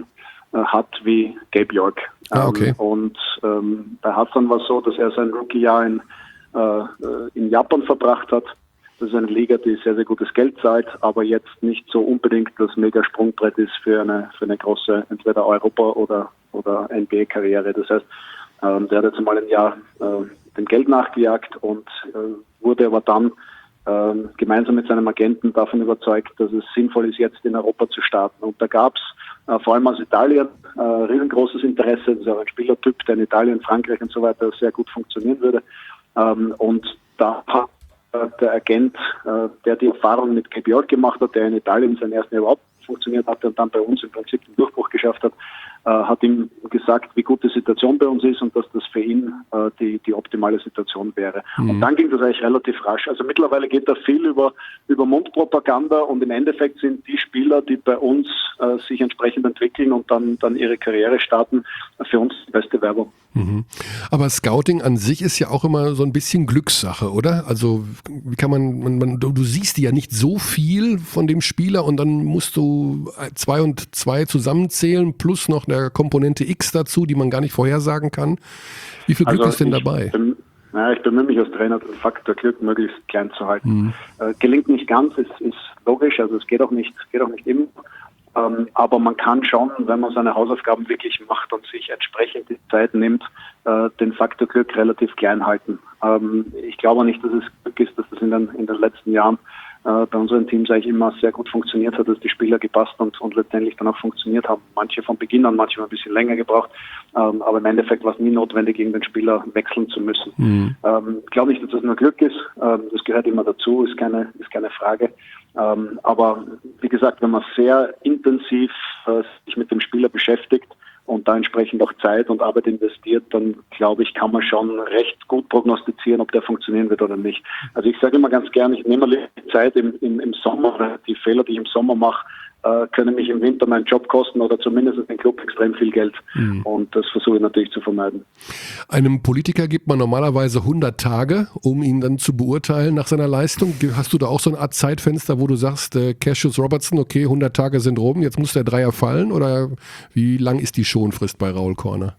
äh, hat wie Gabe York. Ah, okay. Ähm, und ähm, bei Hassan war es so, dass er sein Rookie-Jahr in, äh, in Japan verbracht hat. Das ist eine Liga, die sehr, sehr gutes Geld zahlt, aber jetzt nicht so unbedingt das mega Sprungbrett ist für eine, für eine große, entweder Europa- oder, oder N B A-Karriere. Das heißt, ähm, der hat jetzt mal ein Jahr äh, dem Geld nachgejagt und äh, wurde aber dann äh, gemeinsam mit seinem Agenten davon überzeugt, dass es sinnvoll ist, jetzt in Europa zu starten. Und da gab es äh, vor allem aus Italien äh, riesengroßes Interesse. Das ist auch ein Spielertyp, der in Italien, Frankreich und so weiter sehr gut funktionieren würde. Ähm, und da hat äh, der Agent, äh, der die Erfahrung mit Gabe York gemacht hat, der in Italien sein erstes Jahr überhaupt funktioniert hatte und dann bei uns im Prinzip den Durchbruch geschafft hat, äh, hat ihm gesagt, wie gut die Situation bei uns ist und dass das für ihn äh, die, die optimale Situation wäre. Mhm. Und dann ging das eigentlich relativ rasch. Also mittlerweile geht da viel über, über Mundpropaganda und im Endeffekt sind die Spieler, die bei uns äh, sich entsprechend entwickeln und dann, dann ihre Karriere starten, für uns die beste Werbung. Mhm. Aber Scouting an sich ist ja auch immer so ein bisschen Glückssache, oder? Also wie kann man, man, man du, du siehst ja nicht so viel von dem Spieler und dann musst du zwei und zwei zusammenzählen plus noch eine Komponente X dazu, die man gar nicht vorhersagen kann. Wie viel Glück also ist denn ich dabei? Bin, ja, ich bemühe mich als Trainer, den Faktor Glück möglichst klein zu halten. Mhm. Äh, gelingt nicht ganz, ist, ist logisch, also es geht auch nicht, geht auch nicht immer. Ähm, aber man kann schon, wenn man seine Hausaufgaben wirklich macht und sich entsprechend die Zeit nimmt, äh, den Faktor Glück relativ klein halten. Ähm, ich glaube nicht, dass es Glück ist, dass das in den, in den letzten Jahren äh, bei unseren Teams eigentlich immer sehr gut funktioniert hat, dass die Spieler gepasst und, und letztendlich dann auch funktioniert haben. Manche von Beginn an, manche ein bisschen länger gebraucht. Ähm, aber im Endeffekt war es nie notwendig, gegen den Spieler wechseln zu müssen. Mhm. Ähm, ich glaube nicht, dass das nur Glück ist. Ähm, das gehört immer dazu, ist keine, ist keine Frage. Ähm, aber wie gesagt, wenn man sehr intensiv äh, sich mit dem Spieler beschäftigt und da entsprechend auch Zeit und Arbeit investiert, dann glaube ich, kann man schon recht gut prognostizieren, ob der funktionieren wird oder nicht. Also ich sage immer ganz gern, ich nehme mir die Zeit im, im, im Sommer, die Fehler, die ich im Sommer mache, äh, können mich im Winter meinen Job kosten oder zumindest den Club extrem viel Geld. Mhm. Und das versuche ich natürlich zu vermeiden. Einem Politiker gibt man normalerweise hundert Tage, um ihn dann zu beurteilen nach seiner Leistung. Hast du da auch so eine Art Zeitfenster, wo du sagst, äh, Cassius Robertson, okay, hundert Tage sind rum, jetzt muss der Dreier fallen? Oder wie lang ist die Schonfrist bei Raul Corner?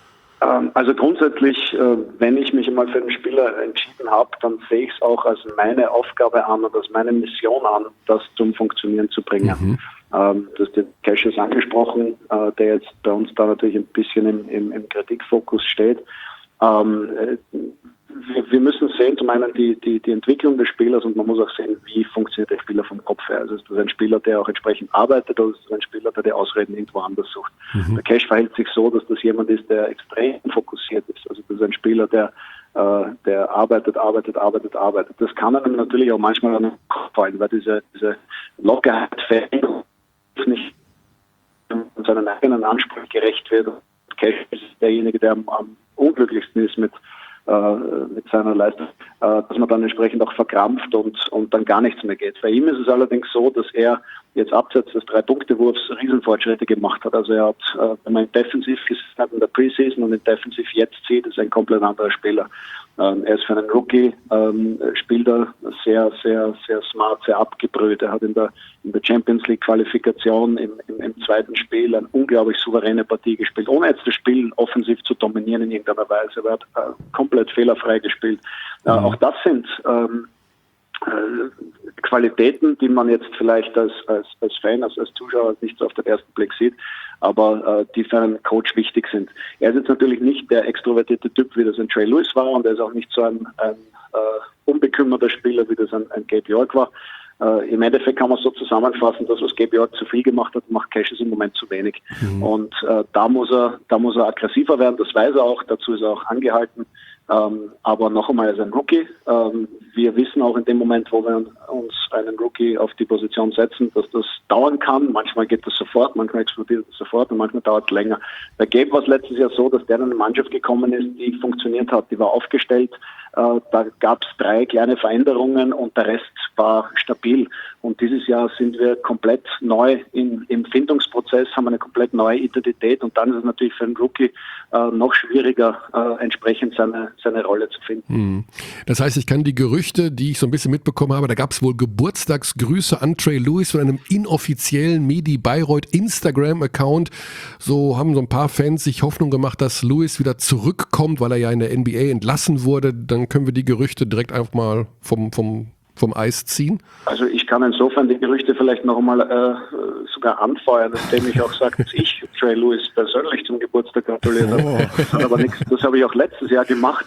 Also grundsätzlich, wenn ich mich einmal für einen Spieler entschieden habe, dann sehe ich es auch als meine Aufgabe an und als meine Mission an, das zum Funktionieren zu bringen. Mhm. Du hast den Cassius angesprochen, der jetzt bei uns da natürlich ein bisschen im, im, im Kritikfokus steht. Wir, wir müssen sehen, zum einen die, die, die Entwicklung des Spielers und man muss auch sehen, wie funktioniert der Spieler vom Kopf her. Also ist das ein Spieler, der auch entsprechend arbeitet oder ist das ein Spieler, der die Ausreden irgendwo anders sucht? Mhm. Der Cash verhält sich so, dass das jemand ist, der extrem fokussiert ist. Also das ist ein Spieler, der, äh, der arbeitet, arbeitet, arbeitet, arbeitet. Das kann einem natürlich auch manchmal an den Kopf fallen, weil diese, diese Lockerheit fällt nicht seinen eigenen Ansprüchen gerecht wird. Cash ist derjenige, der am, am unglücklichsten ist mit mit seiner Leistung, dass man dann entsprechend auch verkrampft und, und dann gar nichts mehr geht. Bei ihm ist es allerdings so, dass er jetzt abseits des Drei-Punkte-Wurfs Riesenfortschritte gemacht hat. Also er hat, wenn man ihn defensiv gesehen hat in der Preseason und ihn defensiv jetzt sieht, ist er ein komplett anderer Spieler. Er ist für einen Rookie, ähm, spielt er sehr, sehr, sehr smart, sehr abgebrüht. Er hat in der, in der Champions League Qualifikation im, im, im zweiten Spiel eine unglaublich souveräne Partie gespielt, ohne jetzt das Spiel offensiv zu dominieren in irgendeiner Weise. Er hat äh, komplett fehlerfrei gespielt. Äh, mhm. Auch das sind ähm, äh, Qualitäten, die man jetzt vielleicht als, als, als Fan, als, als Zuschauer nicht so auf den ersten Blick sieht, aber äh, die für einen Coach wichtig sind. Er ist jetzt natürlich nicht der extrovertierte Typ, wie das ein Trey Lewis war, und er ist auch nicht so ein, ein äh, unbekümmerter Spieler, wie das ein, ein Gabe York war. Äh, Im Endeffekt kann man so zusammenfassen, dass was Gabe York zu viel gemacht hat, macht Cassius im Moment zu wenig. Mhm. Und äh, da muss er, da muss er aggressiver werden, das weiß er auch, dazu ist er auch angehalten. Ähm, aber noch einmal, er ist ein Rookie. Ähm, wir wissen auch in dem Moment, wo wir uns einen Rookie auf die Position setzen, dass das dauern kann. Manchmal geht das sofort, manchmal explodiert es sofort und manchmal dauert es länger. Bei Gabe war es letztes Jahr so, dass der in eine Mannschaft gekommen ist, die funktioniert hat, die war aufgestellt. Äh, da gab es drei kleine Veränderungen und der Rest war stabil. Und dieses Jahr sind wir komplett neu im, im Findungsprozess, haben eine komplett neue Identität und dann ist es natürlich für einen Rookie äh, noch schwieriger, äh, entsprechend seine, seine Rolle zu finden. Das heißt, ich kann die Gerüchte, die ich so ein bisschen mitbekommen habe, da gab es wohl Geburtstagsgrüße an Trey Lewis von einem inoffiziellen Medi Bayreuth Instagram-Account. So haben so ein paar Fans sich Hoffnung gemacht, dass Lewis wieder zurückkommt, weil er ja in der N B A entlassen wurde. Dann können wir die Gerüchte direkt einfach mal vom, vom, vom Eis ziehen. Also ich kann insofern die Gerüchte vielleicht noch einmal äh, sogar anfeuern, indem ich auch sage, dass ich Trey Lewis persönlich zum Geburtstag gratuliert habe. Oh. Das hat aber nichts, das habe ich auch letztes Jahr gemacht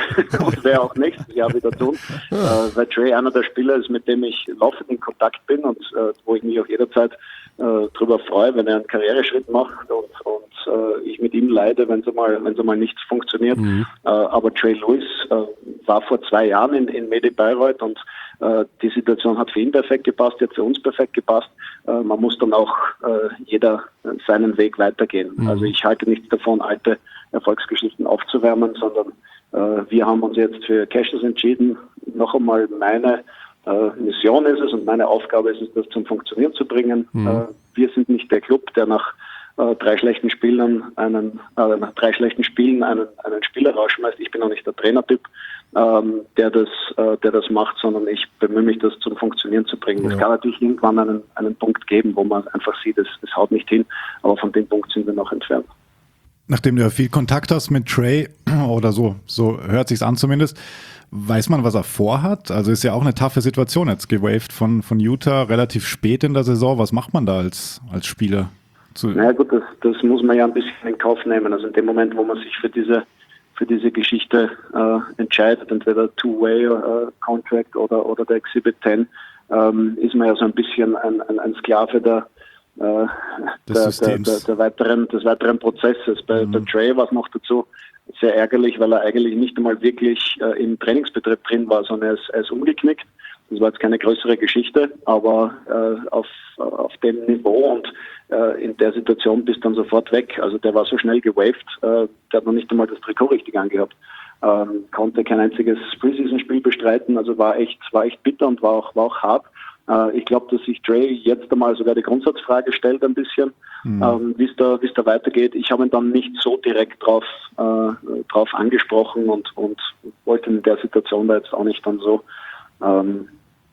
und werde auch nächstes Jahr wieder tun, ja. äh, weil Trey einer der Spieler ist, mit dem ich laufend in Kontakt bin und äh, wo ich mich auch jederzeit äh, darüber freue, wenn er einen Karriereschritt macht und, und äh, ich mit ihm leide, wenn es mal, wenn es mal nichts funktioniert. Mhm. Äh, aber Trey Lewis äh, war vor zwei Jahren in, in Medi Bayreuth und äh, die Situation hat für ihn perfekt gepasst, hat für uns perfekt gepasst. Äh, man muss dann auch äh, jeder seinen Weg weitergehen. Mhm. Also ich halte nichts davon, alte Erfolgsgeschichten aufzuwärmen, sondern äh, wir haben uns jetzt für Cashless entschieden. Noch einmal meine äh, Mission ist es und meine Aufgabe ist es, das zum Funktionieren zu bringen. Mhm. Äh, wir sind nicht der Club, der nach äh, drei schlechten Spielern einen, äh, nach drei schlechten Spielen einen, einen Spieler rausschmeißt. Ich bin auch nicht der Trainertyp, ähm, der das, äh, der das macht, sondern ich bemühe mich, das zum Funktionieren zu bringen. Es ja. kann natürlich irgendwann einen, einen Punkt geben, wo man einfach sieht, es, es haut nicht hin, aber von dem Punkt sind wir noch entfernt. Nachdem du ja viel Kontakt hast mit Trey, oder so, so hört sich's an zumindest, weiß man, was er vorhat? Also ist ja auch eine taffe Situation jetzt, gewaved von, von Utah relativ spät in der Saison. Was macht man da als, als Spieler? Zu naja gut, das, das muss man ja ein bisschen in Kauf nehmen. Also in dem Moment, wo man sich für diese für diese Geschichte äh, entscheidet, entweder Two-Way-Contract äh, oder, oder der Exhibit zehn, ähm, ist man ja so ein bisschen ein, ein, ein Sklave der, äh, der, der, der, der weiteren, des weiteren Prozesses. Bei, mhm. bei Trey war es noch dazu sehr ärgerlich, weil er eigentlich nicht einmal wirklich äh, im Trainingsbetrieb drin war, sondern er ist, er ist umgeknickt. Das war jetzt keine größere Geschichte, aber äh, auf, auf dem Niveau und äh, in der Situation bist dann sofort weg. Also der war so schnell gewaved, äh, der hat noch nicht einmal das Trikot richtig angehabt. Ähm, konnte kein einziges Preseason-Spiel bestreiten, also war echt, war echt bitter und war auch, war auch hart. Äh, ich glaube, dass sich Trey jetzt einmal sogar die Grundsatzfrage stellt ein bisschen, mhm. ähm, wie es da, wie es da weitergeht. Ich habe ihn dann nicht so direkt drauf, äh, drauf angesprochen und, und wollte in der Situation da jetzt auch nicht dann so Ähm,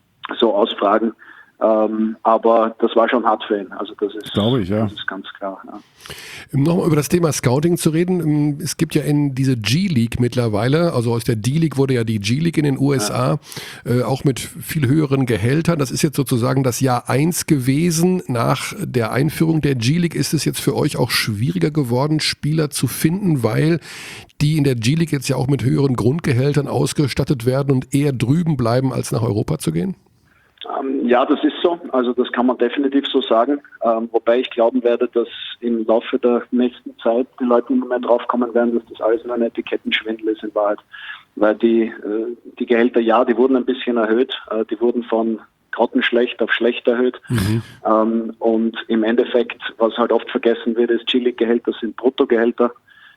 so ausfragen. Ähm, aber das war schon hart für ihn. Also das ist, glaube ich, ja. Das ist ganz klar. Ja. Um nochmal über das Thema Scouting zu reden. Es gibt ja in diese G-League mittlerweile, also aus der D-League wurde ja die G-League in den U S A, ja. äh, auch mit viel höheren Gehältern. Das ist jetzt sozusagen das Jahr eins gewesen. Nach der Einführung der G-League ist es jetzt für euch auch schwieriger geworden, Spieler zu finden, weil die in der G-League jetzt ja auch mit höheren Grundgehältern ausgestattet werden und eher drüben bleiben, als nach Europa zu gehen? Ähm, ja, das ist so. Also das kann man definitiv so sagen. Ähm, wobei ich glauben werde, dass im Laufe der nächsten Zeit die Leute immer mehr draufkommen werden, dass das alles nur ein Etikettenschwindel ist in Wahrheit. Weil die, äh, die Gehälter, ja, die wurden ein bisschen erhöht. Äh, die wurden von grottenschlecht auf schlecht erhöht. Mhm. Ähm, und im Endeffekt, was halt oft vergessen wird, ist, G-League-Gehälter sind Bruttogehälter.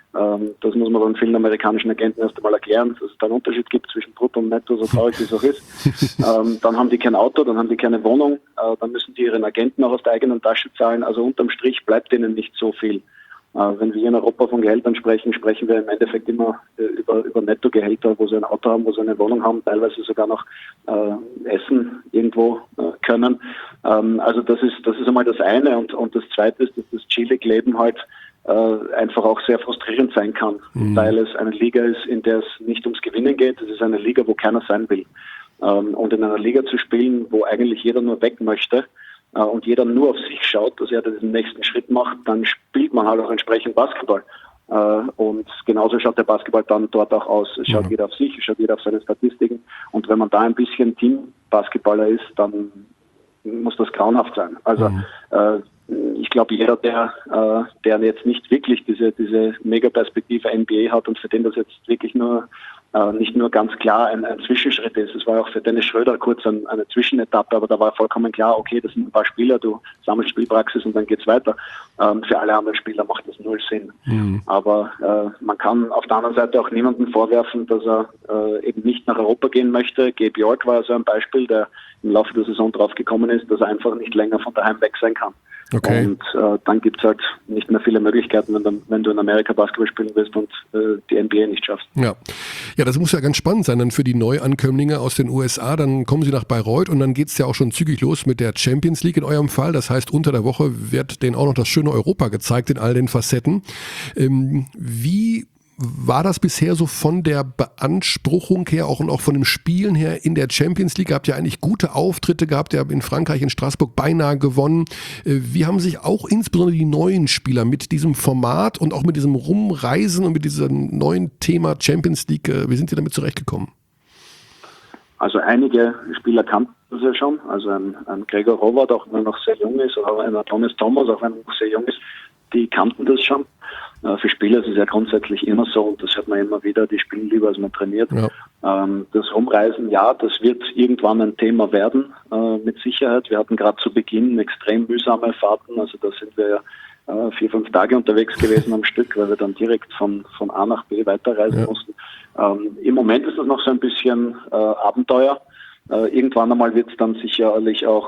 Das muss man dann vielen amerikanischen Agenten erst einmal erklären, dass es da einen Unterschied gibt zwischen Brutto und Netto, so traurig wie es auch ist. ähm, dann haben die kein Auto, dann haben die keine Wohnung, äh, dann müssen die ihren Agenten auch aus der eigenen Tasche zahlen. Also unterm Strich bleibt ihnen nicht so viel. Äh, wenn wir in Europa von Gehältern sprechen, sprechen wir im Endeffekt immer äh, über, über Nettogehälter, wo sie ein Auto haben, wo sie eine Wohnung haben, teilweise sogar noch äh, essen irgendwo äh, können. Ähm, also das ist das ist einmal das eine. Und, und das Zweite ist, dass das G-League-Leben halt Äh, einfach auch sehr frustrierend sein kann, mhm. weil es eine Liga ist, in der es nicht ums Gewinnen geht. Es ist eine Liga, wo keiner sein will. Ähm, und in einer Liga zu spielen, wo eigentlich jeder nur weg möchte äh, und jeder nur auf sich schaut, dass er diesen nächsten Schritt macht, dann spielt man halt auch entsprechend Basketball. Äh, und genauso schaut der Basketball dann dort auch aus. Es schaut mhm. jeder auf sich, es schaut jeder auf seine Statistiken. Und wenn man da ein bisschen Team-Basketballer ist, dann muss das grauenhaft sein. Also mhm. äh, ich glaube, jeder, der, äh, der jetzt nicht wirklich diese, diese Mega-Perspektive N B A hat und für den das jetzt wirklich nur äh, nicht nur ganz klar ein, ein Zwischenschritt ist. Es war auch für Dennis Schröder kurz ein, eine Zwischenetappe, aber da war vollkommen klar, okay, das sind ein paar Spieler, du sammelst Spielpraxis und dann geht's weiter. Ähm, für alle anderen Spieler macht das null Sinn. Mhm. Aber äh, man kann auf der anderen Seite auch niemandem vorwerfen, dass er äh, eben nicht nach Europa gehen möchte. Gabe York war so ein Beispiel, der im Laufe der Saison drauf gekommen ist, dass er einfach nicht länger von daheim weg sein kann. Okay. Und äh, dann gibt es halt nicht mehr viele Möglichkeiten, wenn du, wenn du in Amerika Basketball spielen willst und äh, die N B A nicht schaffst. Ja. ja, das muss ja ganz spannend sein dann für die Neuankömmlinge aus den U S A. Dann kommen sie nach Bayreuth und dann geht es ja auch schon zügig los mit der Champions League in eurem Fall. Das heißt, unter der Woche wird denen auch noch das schöne Europa gezeigt in all den Facetten. Ähm, wie war das bisher so von der Beanspruchung her auch und auch von dem Spielen her in der Champions League? Ihr habt ja eigentlich gute Auftritte gehabt, ihr habt in Frankreich, in Straßburg beinahe gewonnen. Wie haben sich auch insbesondere die neuen Spieler mit diesem Format und auch mit diesem Rumreisen und mit diesem neuen Thema Champions League, wie sind sie damit zurechtgekommen? Also einige Spieler kannten das ja schon, also ein, ein Gregor Hrovat, auch wenn er noch sehr jung ist, oder ein Adonis Thomas, auch wenn er noch sehr jung ist, die kannten das schon. Für Spieler ist es ja grundsätzlich immer so, und das hört man immer wieder, die spielen lieber, als man trainiert. Ja. Das Rumreisen, ja, das wird irgendwann ein Thema werden, mit Sicherheit. Wir hatten gerade zu Beginn extrem mühsame Fahrten, also da sind wir ja vier, fünf Tage unterwegs gewesen am Stück, weil wir dann direkt von, von A nach B weiterreisen ja. mussten. Im Moment ist das noch so ein bisschen Abenteuer. Irgendwann einmal wird es dann sicherlich auch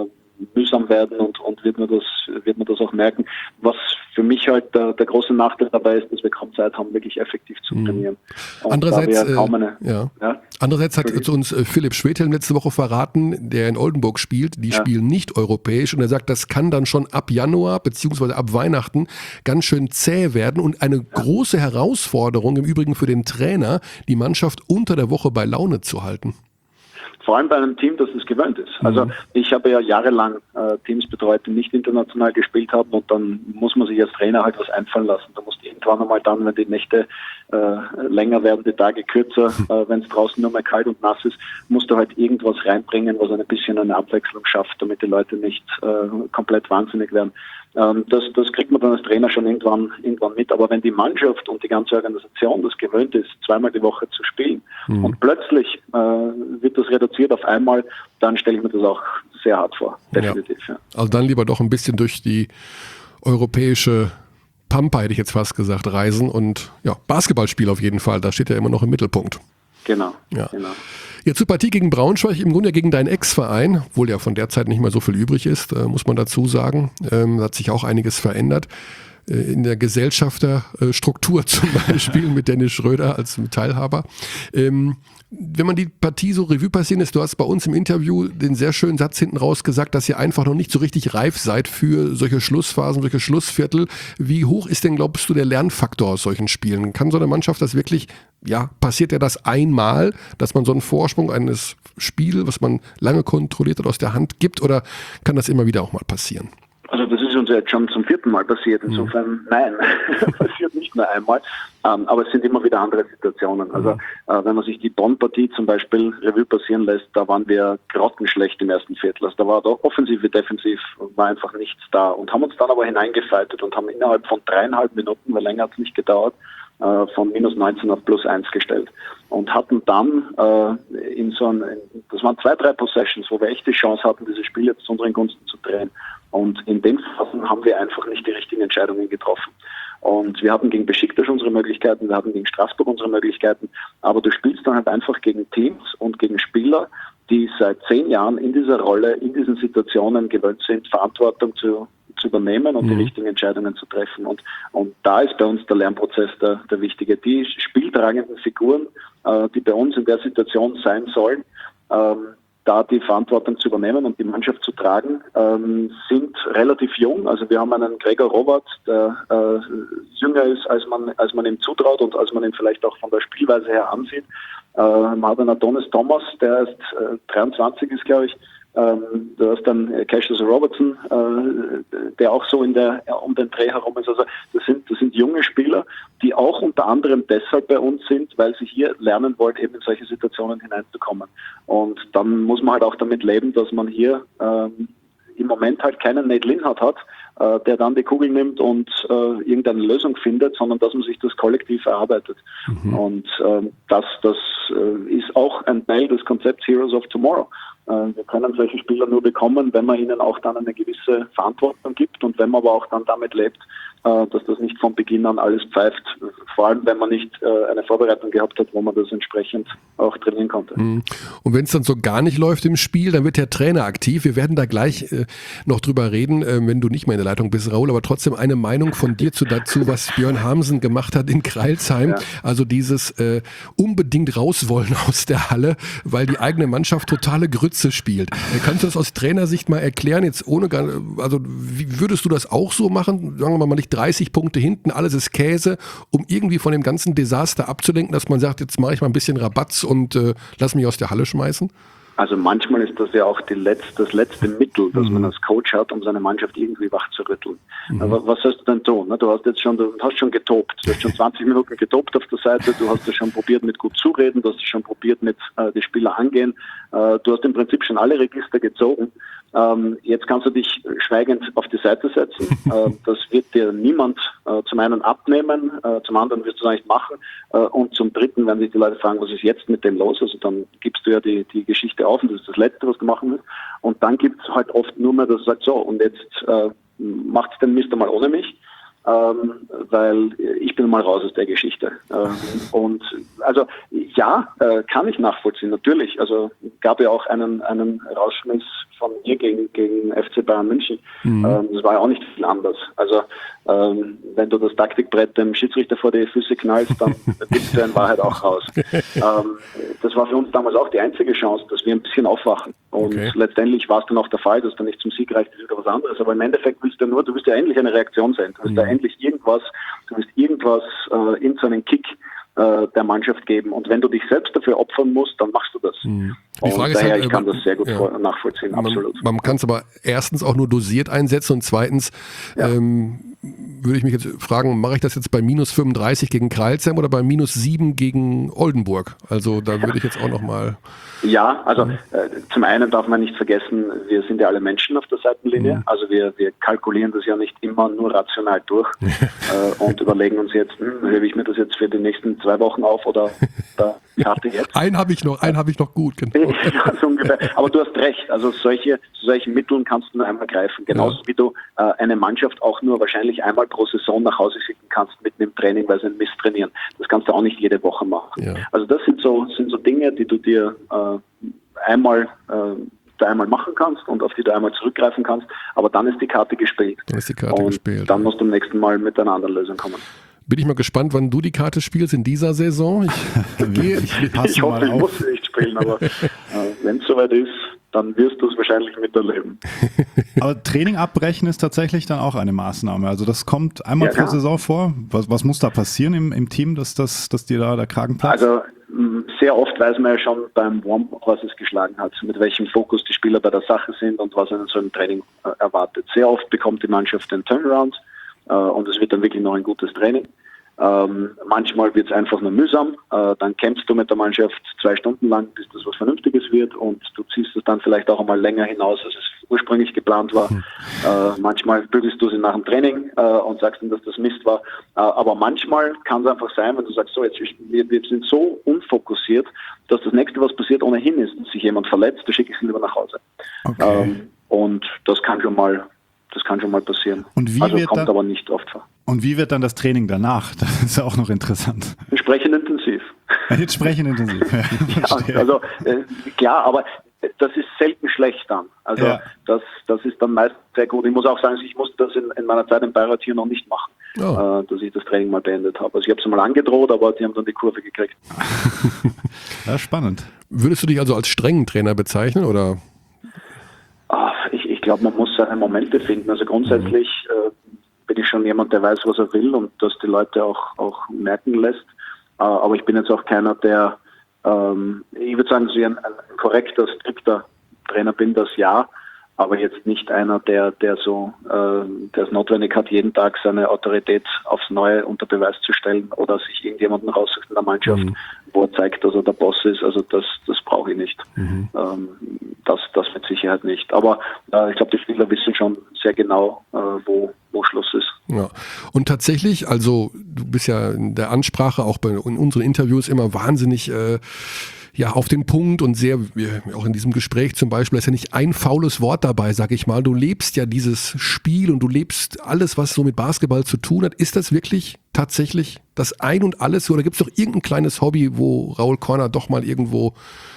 mühsam werden und, und wird man das wird man das auch merken. Was für mich halt der, der große Nachteil dabei ist, dass wir kaum Zeit haben, wirklich effektiv zu trainieren. Und Andererseits, da kaum eine, äh, ja. Ja? Andererseits hat zu uns äh, Philipp Schwedhelm letzte Woche verraten, der in Oldenburg spielt, die ja. spielen nicht europäisch, und er sagt, das kann dann schon ab Januar beziehungsweise ab Weihnachten ganz schön zäh werden und eine ja. große Herausforderung im Übrigen für den Trainer, die Mannschaft unter der Woche bei Laune zu halten. Vor allem bei einem Team, das es gewöhnt ist. Also ich habe ja jahrelang äh, Teams betreut, die nicht international gespielt haben, und dann muss man sich als Trainer halt was einfallen lassen. Da musst du irgendwann einmal dann, wenn die Nächte äh, länger werden, die Tage kürzer, äh, wenn es draußen nur mehr kalt und nass ist, musst du halt irgendwas reinbringen, was ein bisschen eine Abwechslung schafft, damit die Leute nicht äh, komplett wahnsinnig werden. Ähm, das, das kriegt man dann als Trainer schon irgendwann, irgendwann mit. Aber wenn die Mannschaft und die ganze Organisation das gewöhnt ist, zweimal die Woche zu spielen, mhm. und plötzlich äh, wird das reduziert auf einmal, dann stelle ich mir das auch sehr hart vor. Definitiv. Ja. Ja. Also dann lieber doch ein bisschen durch die europäische Pampa, hätte ich jetzt fast gesagt, reisen und ja, Basketballspiel auf jeden Fall, das steht ja immer noch im Mittelpunkt. Genau, ja. genau. Jetzt zur Partie gegen Braunschweig, im Grunde gegen deinen Ex-Verein, obwohl ja von der Zeit nicht mehr so viel übrig ist, äh, muss man dazu sagen. Ähm, da hat sich auch einiges verändert. Äh, in der Gesellschafterstruktur zum Beispiel mit Dennis Schröder als Teilhaber. Ähm, wenn man die Partie so Revue passieren lässt, du hast bei uns im Interview den sehr schönen Satz hinten raus gesagt, dass ihr einfach noch nicht so richtig reif seid für solche Schlussphasen, solche Schlussviertel. Wie hoch ist denn, glaubst du, der Lernfaktor aus solchen Spielen? Kann so eine Mannschaft das wirklich, ja, passiert ja das einmal, dass man so einen Vorsprung eines Spiels, was man lange kontrolliert hat, aus der Hand gibt, oder kann das immer wieder auch mal passieren? Also das ist uns jetzt schon zum vierten Mal passiert. Insofern mhm. nein, passiert nicht nur einmal. Ähm, aber es sind immer wieder andere Situationen. Also mhm. äh, wenn man sich die Bonn-Partie zum Beispiel Revue passieren lässt, da waren wir grottenschlecht im ersten Viertel. Also da war doch offensiv wie defensiv war einfach nichts da, und haben uns dann aber hineingefeitet und haben innerhalb von dreieinhalb Minuten, weil länger hat es nicht gedauert, äh, von minus neunzehn auf plus eins gestellt. Und hatten dann äh, in so einem, das waren zwei, drei Possessions, wo wir echt die Chance hatten, dieses Spiel jetzt zu unseren Gunsten zu drehen. Und in den Phasen haben wir einfach nicht die richtigen Entscheidungen getroffen. Und wir hatten gegen Besiktas unsere Möglichkeiten, wir hatten gegen Straßburg unsere Möglichkeiten, aber du spielst dann halt einfach gegen Teams und gegen Spieler, die seit zehn Jahren in dieser Rolle, in diesen Situationen gewöhnt sind, Verantwortung zu, zu übernehmen und mhm. die richtigen Entscheidungen zu treffen. Und, und da ist bei uns der Lernprozess der, der wichtige. Die spieltragenden Figuren, äh, die bei uns in der Situation sein sollen, ähm, da die Verantwortung zu übernehmen und die Mannschaft zu tragen, ähm, sind relativ jung. Also wir haben einen Gregor Hrovat, der äh, jünger ist, als man als man ihm zutraut und als man ihn vielleicht auch von der Spielweise her ansieht. Äh, man hat einen Adonis Thomas, der erst äh, dreiundzwanzig ist, glaube ich. Ähm, du hast dann Cassius Robertson, äh, der auch so in der ja, um den Dreh herum ist. Also das sind das sind junge Spieler, die auch unter anderem deshalb bei uns sind, weil sie hier lernen wollen, eben in solche Situationen hineinzukommen. Und dann muss man halt auch damit leben, dass man hier ähm, im Moment halt keinen Nate Linhardt hat, äh, der dann die Kugel nimmt und äh, irgendeine Lösung findet, sondern dass man sich das kollektiv erarbeitet. Mhm. Und äh, das, das äh, ist auch ein Teil des Konzepts Heroes of Tomorrow. Äh, wir können solche Spieler nur bekommen, wenn man ihnen auch dann eine gewisse Verantwortung gibt und wenn man aber auch dann damit lebt, äh, dass das nicht von Beginn an alles pfeift, vor allem wenn man nicht äh, eine Vorbereitung gehabt hat, wo man das entsprechend auch trainieren konnte. Und wenn es dann so gar nicht läuft im Spiel, dann wird der Trainer aktiv. Wir werden da gleich äh, noch drüber reden, äh, wenn du nicht mehr in der Leitung bist, Raoul, aber trotzdem eine Meinung von dir zu, dazu, was Björn Hamsen gemacht hat in Crailsheim. Ja. Also dieses äh, unbedingt rauswollen aus der Halle, weil die eigene Mannschaft totale Grütze spielt. Äh, kannst du das aus Trainersicht mal erklären, jetzt ohne, also wie würdest du das auch so machen? Sagen wir mal nicht dreißig Punkte hinten, alles ist Käse, um irgendwie von dem ganzen Desaster abzulenken, dass man sagt, jetzt mache ich mal ein bisschen Rabatz und äh, lass mich aus der Halle schmeißen? Also manchmal ist das ja auch die letzte, das letzte Mittel, das mhm. man als Coach hat, um seine Mannschaft irgendwie wach zu rütteln. Mhm. Aber was sollst du denn tun? Du hast jetzt schon, du hast schon getobt. Du hast schon zwanzig Minuten getobt auf der Seite. Du hast es schon probiert mit gut zureden. Du hast es schon probiert mit äh, die Spieler angehen. Äh, du hast im Prinzip schon alle Register gezogen. Ähm, jetzt kannst du dich schweigend auf die Seite setzen. äh, das wird dir niemand äh, zum einen abnehmen, äh, zum anderen wirst du das nicht machen äh, und zum dritten werden sich die Leute fragen, was ist jetzt mit dem los? Also dann gibst du ja die, die Geschichte auf und das ist das Letzte, was du machen willst. Und dann gibt es halt oft nur mehr, dass du sagst, so und jetzt äh, macht den Mist einmal ohne mich. Ähm, weil ich bin mal raus aus der Geschichte. Ähm, und also ja, äh, kann ich nachvollziehen, natürlich. Also gab ja auch einen einen Rausschmiss von mir gegen gegen F C Bayern München. Mhm. Ähm, das war ja auch nicht viel anders. Also ähm, wenn du das Taktikbrett dem Schiedsrichter vor die Füße knallst, dann bist du in Wahrheit auch raus. ähm, das war für uns damals auch die einzige Chance, dass wir ein bisschen aufwachen. Und okay. letztendlich war es dann auch der Fall, dass du nicht zum Sieg reicht, ist wieder was anderes. Aber im Endeffekt willst du nur, du willst ja endlich eine Reaktion sein. Du willst ja endlich irgendwas, du willst irgendwas äh, in so einen Kick äh, der Mannschaft geben. Und wenn du dich selbst dafür opfern musst, dann machst du das. Mhm. Die Frage und ist daher, halt, ich kann das sehr gut ja. nachvollziehen, man, absolut. Man kann es aber erstens auch nur dosiert einsetzen und zweitens ja. ähm, würde ich mich jetzt fragen, mache ich das jetzt bei minus fünfunddreißig gegen Crailsheim oder bei minus sieben gegen Oldenburg? Also da würde ich jetzt auch nochmal... Ja, also äh, zum einen darf man nicht vergessen, wir sind ja alle Menschen auf der Seitenlinie, mhm. also wir, wir kalkulieren das ja nicht immer nur rational durch äh, und überlegen uns jetzt, hm, hebe ich mir das jetzt für die nächsten zwei Wochen auf oder da Karte jetzt? Einen habe ich noch, einen habe ich noch gut, genau. Ja, so ungefähr. Aber du hast recht, also solche, solche Mitteln kannst du nur einmal greifen, genauso ja. wie du äh, eine Mannschaft auch nur wahrscheinlich einmal pro Saison nach Hause schicken kannst mit einem Training, weil sie einen Mist trainieren. Das kannst du auch nicht jede Woche machen. Ja. Also das sind so, sind so Dinge, die du dir äh, einmal äh, da einmal machen kannst und auf die du einmal zurückgreifen kannst, aber dann ist die Karte gespielt. Dann ist die Karte und gespielt. Dann musst du am nächsten Mal mit einer anderen Lösung kommen. Bin ich mal gespannt, wann du die Karte spielst in dieser Saison. Ich, gehe, ich, ich hoffe, ich muss sie nicht spielen, aber äh, wenn es soweit ist, dann wirst du es wahrscheinlich miterleben. Aber Training abbrechen ist tatsächlich dann auch eine Maßnahme. Also das kommt einmal ja, pro Saison vor. Was, was muss da passieren im, im Team, dass, dass, dass dir da der Kragen platzt? Also sehr oft weiß man ja schon beim Warm-up, was es geschlagen hat, mit welchem Fokus die Spieler bei der Sache sind und was einen so im Training äh, erwartet. Sehr oft bekommt die Mannschaft den Turnaround äh, und es wird dann wirklich noch ein gutes Training. Ähm, manchmal wird es einfach nur mühsam, äh, dann kämpfst du mit der Mannschaft zwei Stunden lang, bis das was Vernünftiges wird und du ziehst es dann vielleicht auch einmal länger hinaus, als es ursprünglich geplant war. Mhm. Äh, manchmal bügelst du sie nach dem Training äh, und sagst dann, dass das Mist war, äh, aber manchmal kann es einfach sein, wenn du sagst, so jetzt wir, wir sind so unfokussiert, dass das nächste, was passiert, ohnehin ist, dass sich jemand verletzt, da schicke ich sie lieber nach Hause. Okay. Ähm, und das kann schon mal Das kann schon mal passieren. Und wie also wird kommt dann, aber nicht oft vor. Und wie wird dann das Training danach? Das ist ja auch noch interessant. Entsprechend intensiv. Entsprechend intensiv. Ja, ja, also äh, klar, aber das ist selten schlecht dann. Also ja. das, das ist dann meist sehr gut. Ich muss auch sagen, ich musste das in, in meiner Zeit im Bayreuth hier noch nicht machen, oh. äh, dass ich das Training mal beendet habe. Also ich habe es mal angedroht, aber die haben dann die Kurve gekriegt. Ja, spannend. Würdest du dich also als strengen Trainer bezeichnen oder? Ach, ich ich glaube, man muss seine Momente finden. Also grundsätzlich mhm. äh, bin ich schon jemand, der weiß, was er will und das die Leute auch, auch merken lässt. Äh, aber ich bin jetzt auch keiner, der, ähm, ich würde sagen, so ein, ein korrekter, strikter Trainer bin, das ja, aber jetzt nicht einer, der, der so, äh, der es notwendig hat, jeden Tag seine Autorität aufs Neue unter Beweis zu stellen oder sich irgendjemanden raussucht in der Mannschaft, mhm. wo er zeigt, dass er der Boss ist. Also das, das brauche ich nicht. Mhm. Ähm, das, das mit Sicherheit nicht. Aber äh, ich glaube, die Spieler wissen schon sehr genau, äh, wo, wo Schluss ist. Ja. Und tatsächlich, also du bist ja in der Ansprache auch bei in unseren Interviews immer wahnsinnig äh, ja, auf den Punkt und sehr, auch in diesem Gespräch zum Beispiel, ist ja nicht ein faules Wort dabei, sag ich mal. Du lebst ja dieses Spiel und du lebst alles, was so mit Basketball zu tun hat. Ist das wirklich tatsächlich das Ein und Alles? Oder gibt es doch irgendein kleines Hobby, wo Raul Korner doch mal irgendwo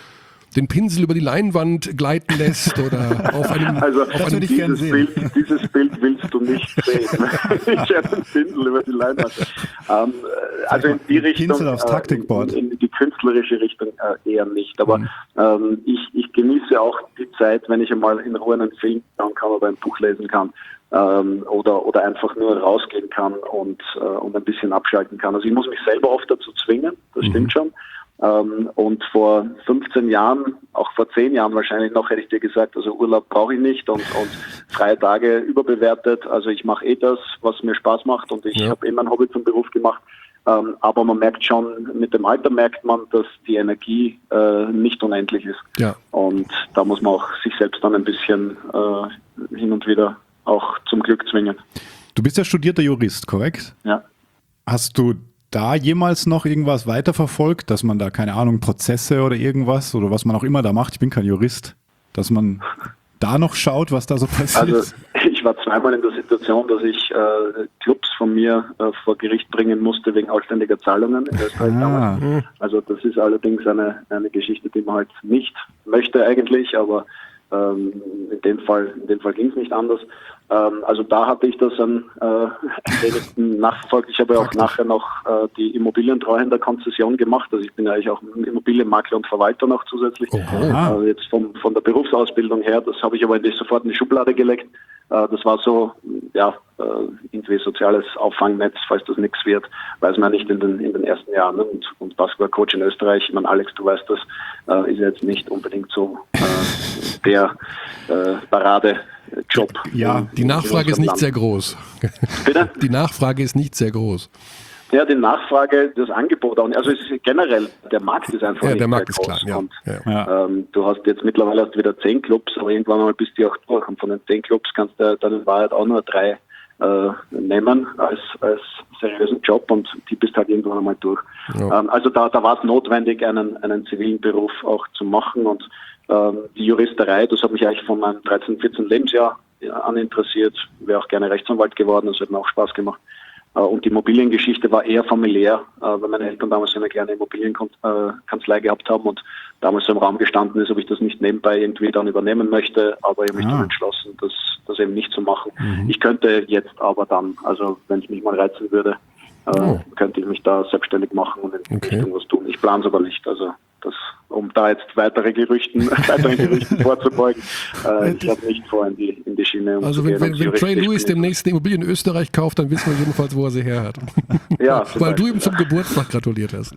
den Pinsel über die Leinwand gleiten lässt oder auf einem... Also auf einem dieses, Bild, dieses Bild willst du nicht sehen. Ich habe einen Pinsel über die Leinwand. Ähm, also in die Richtung... Pinsel aufs Taktikboard. Äh, in, in die künstlerische Richtung äh, eher nicht. Aber mhm. ähm, ich, ich genieße auch die Zeit, wenn ich einmal in Ruhe einen Film schauen kann oder ein Buch lesen kann. Ähm, oder, oder einfach nur rausgehen kann und, äh, und ein bisschen abschalten kann. Also ich muss mich selber oft dazu zwingen, das mhm. stimmt schon. Ähm, und vor fünfzehn Jahren, auch vor zehn Jahren wahrscheinlich noch, hätte ich dir gesagt, also Urlaub brauche ich nicht und, und freie Tage überbewertet. Also ich mache eh das, was mir Spaß macht und ich ja. habe eh mein Hobby zum Beruf gemacht. Ähm, aber man merkt schon, mit dem Alter merkt man, dass die Energie äh, nicht unendlich ist. Ja. Und da muss man auch sich selbst dann ein bisschen äh, hin und wieder auch zum Glück zwingen. Du bist ja studierter Jurist, korrekt? Ja. Hast du da jemals noch irgendwas weiterverfolgt, dass man da, keine Ahnung, Prozesse oder irgendwas oder was man auch immer da macht, ich bin kein Jurist, dass man da noch schaut, was da so passiert? Also ich war zweimal in der Situation, dass ich äh, Clubs von mir äh, vor Gericht bringen musste wegen ausständiger Zahlungen in Österreich. Ah. Also das ist allerdings eine, eine Geschichte, die man halt nicht möchte eigentlich, aber ähm, in dem Fall, in dem Fall ging es nicht anders. Ähm, also da hatte ich das an äh, ein wenig nachverfolgt. Ich habe ja auch nachher noch äh, die Immobilientreuhänderkonzession gemacht. Also ich bin ja eigentlich auch Immobilienmakler und Verwalter noch zusätzlich. Also jetzt vom, von der Berufsausbildung her, das habe ich aber in die, sofort in die Schublade gelegt. Äh, das war so, ja, äh, irgendwie soziales Auffangnetz, falls das nichts wird, weiß man nicht in den, in den ersten Jahren. Ne? Und, und Basketballcoach in Österreich, ich meine, Alex, du weißt das, äh, ist jetzt nicht unbedingt so äh, der äh, Paradejob. Ja, die Nachfrage ist nicht Land. sehr groß. Bitte? Die Nachfrage ist nicht sehr groß. Ja, die Nachfrage, das Angebot auch nicht. Also es ist generell, der Markt ist einfach ja, nicht der Markt sehr ist groß. klar, Und, ja. Ja. Ähm, du hast jetzt mittlerweile hast wieder zehn Clubs, aber irgendwann mal bist du auch durch. Und von den zehn Clubs kannst du dann in Wahrheit auch nur drei äh, nehmen als, als seriösen Job und die bist halt irgendwann einmal durch. Ja. Ähm, also da, da war es notwendig, einen, einen zivilen Beruf auch zu machen und ähm, die Juristerei, das hat mich eigentlich von meinem dreizehn, vierzehn Lebensjahr an interessiert. Wäre auch gerne Rechtsanwalt geworden, das hat mir auch Spaß gemacht. Und die Immobiliengeschichte war eher familiär, weil meine Eltern damals eine kleine Immobilienkanzlei gehabt haben und damals so im Raum gestanden ist, ob ich das nicht nebenbei irgendwie dann übernehmen möchte. Aber ich habe mich ah. dann entschlossen, das, das eben nicht zu machen. Mhm. Ich könnte jetzt aber dann, also wenn es mich mal reizen würde, oh. äh, könnte ich mich da selbstständig machen und in okay. Richtung was tun. Ich plane es aber nicht. Also das, um da jetzt weitere Gerüchten, weiteren Gerüchten vorzubeugen. Äh, ich habe nicht vor, in die, in die Schiene Also wenn, wenn, wenn Trey Lewis demnächst eine Immobilie in Österreich kauft, dann wissen wir jedenfalls, wo er sie her hat. Ja, weil du ihm zum Geburtstag gratuliert hast.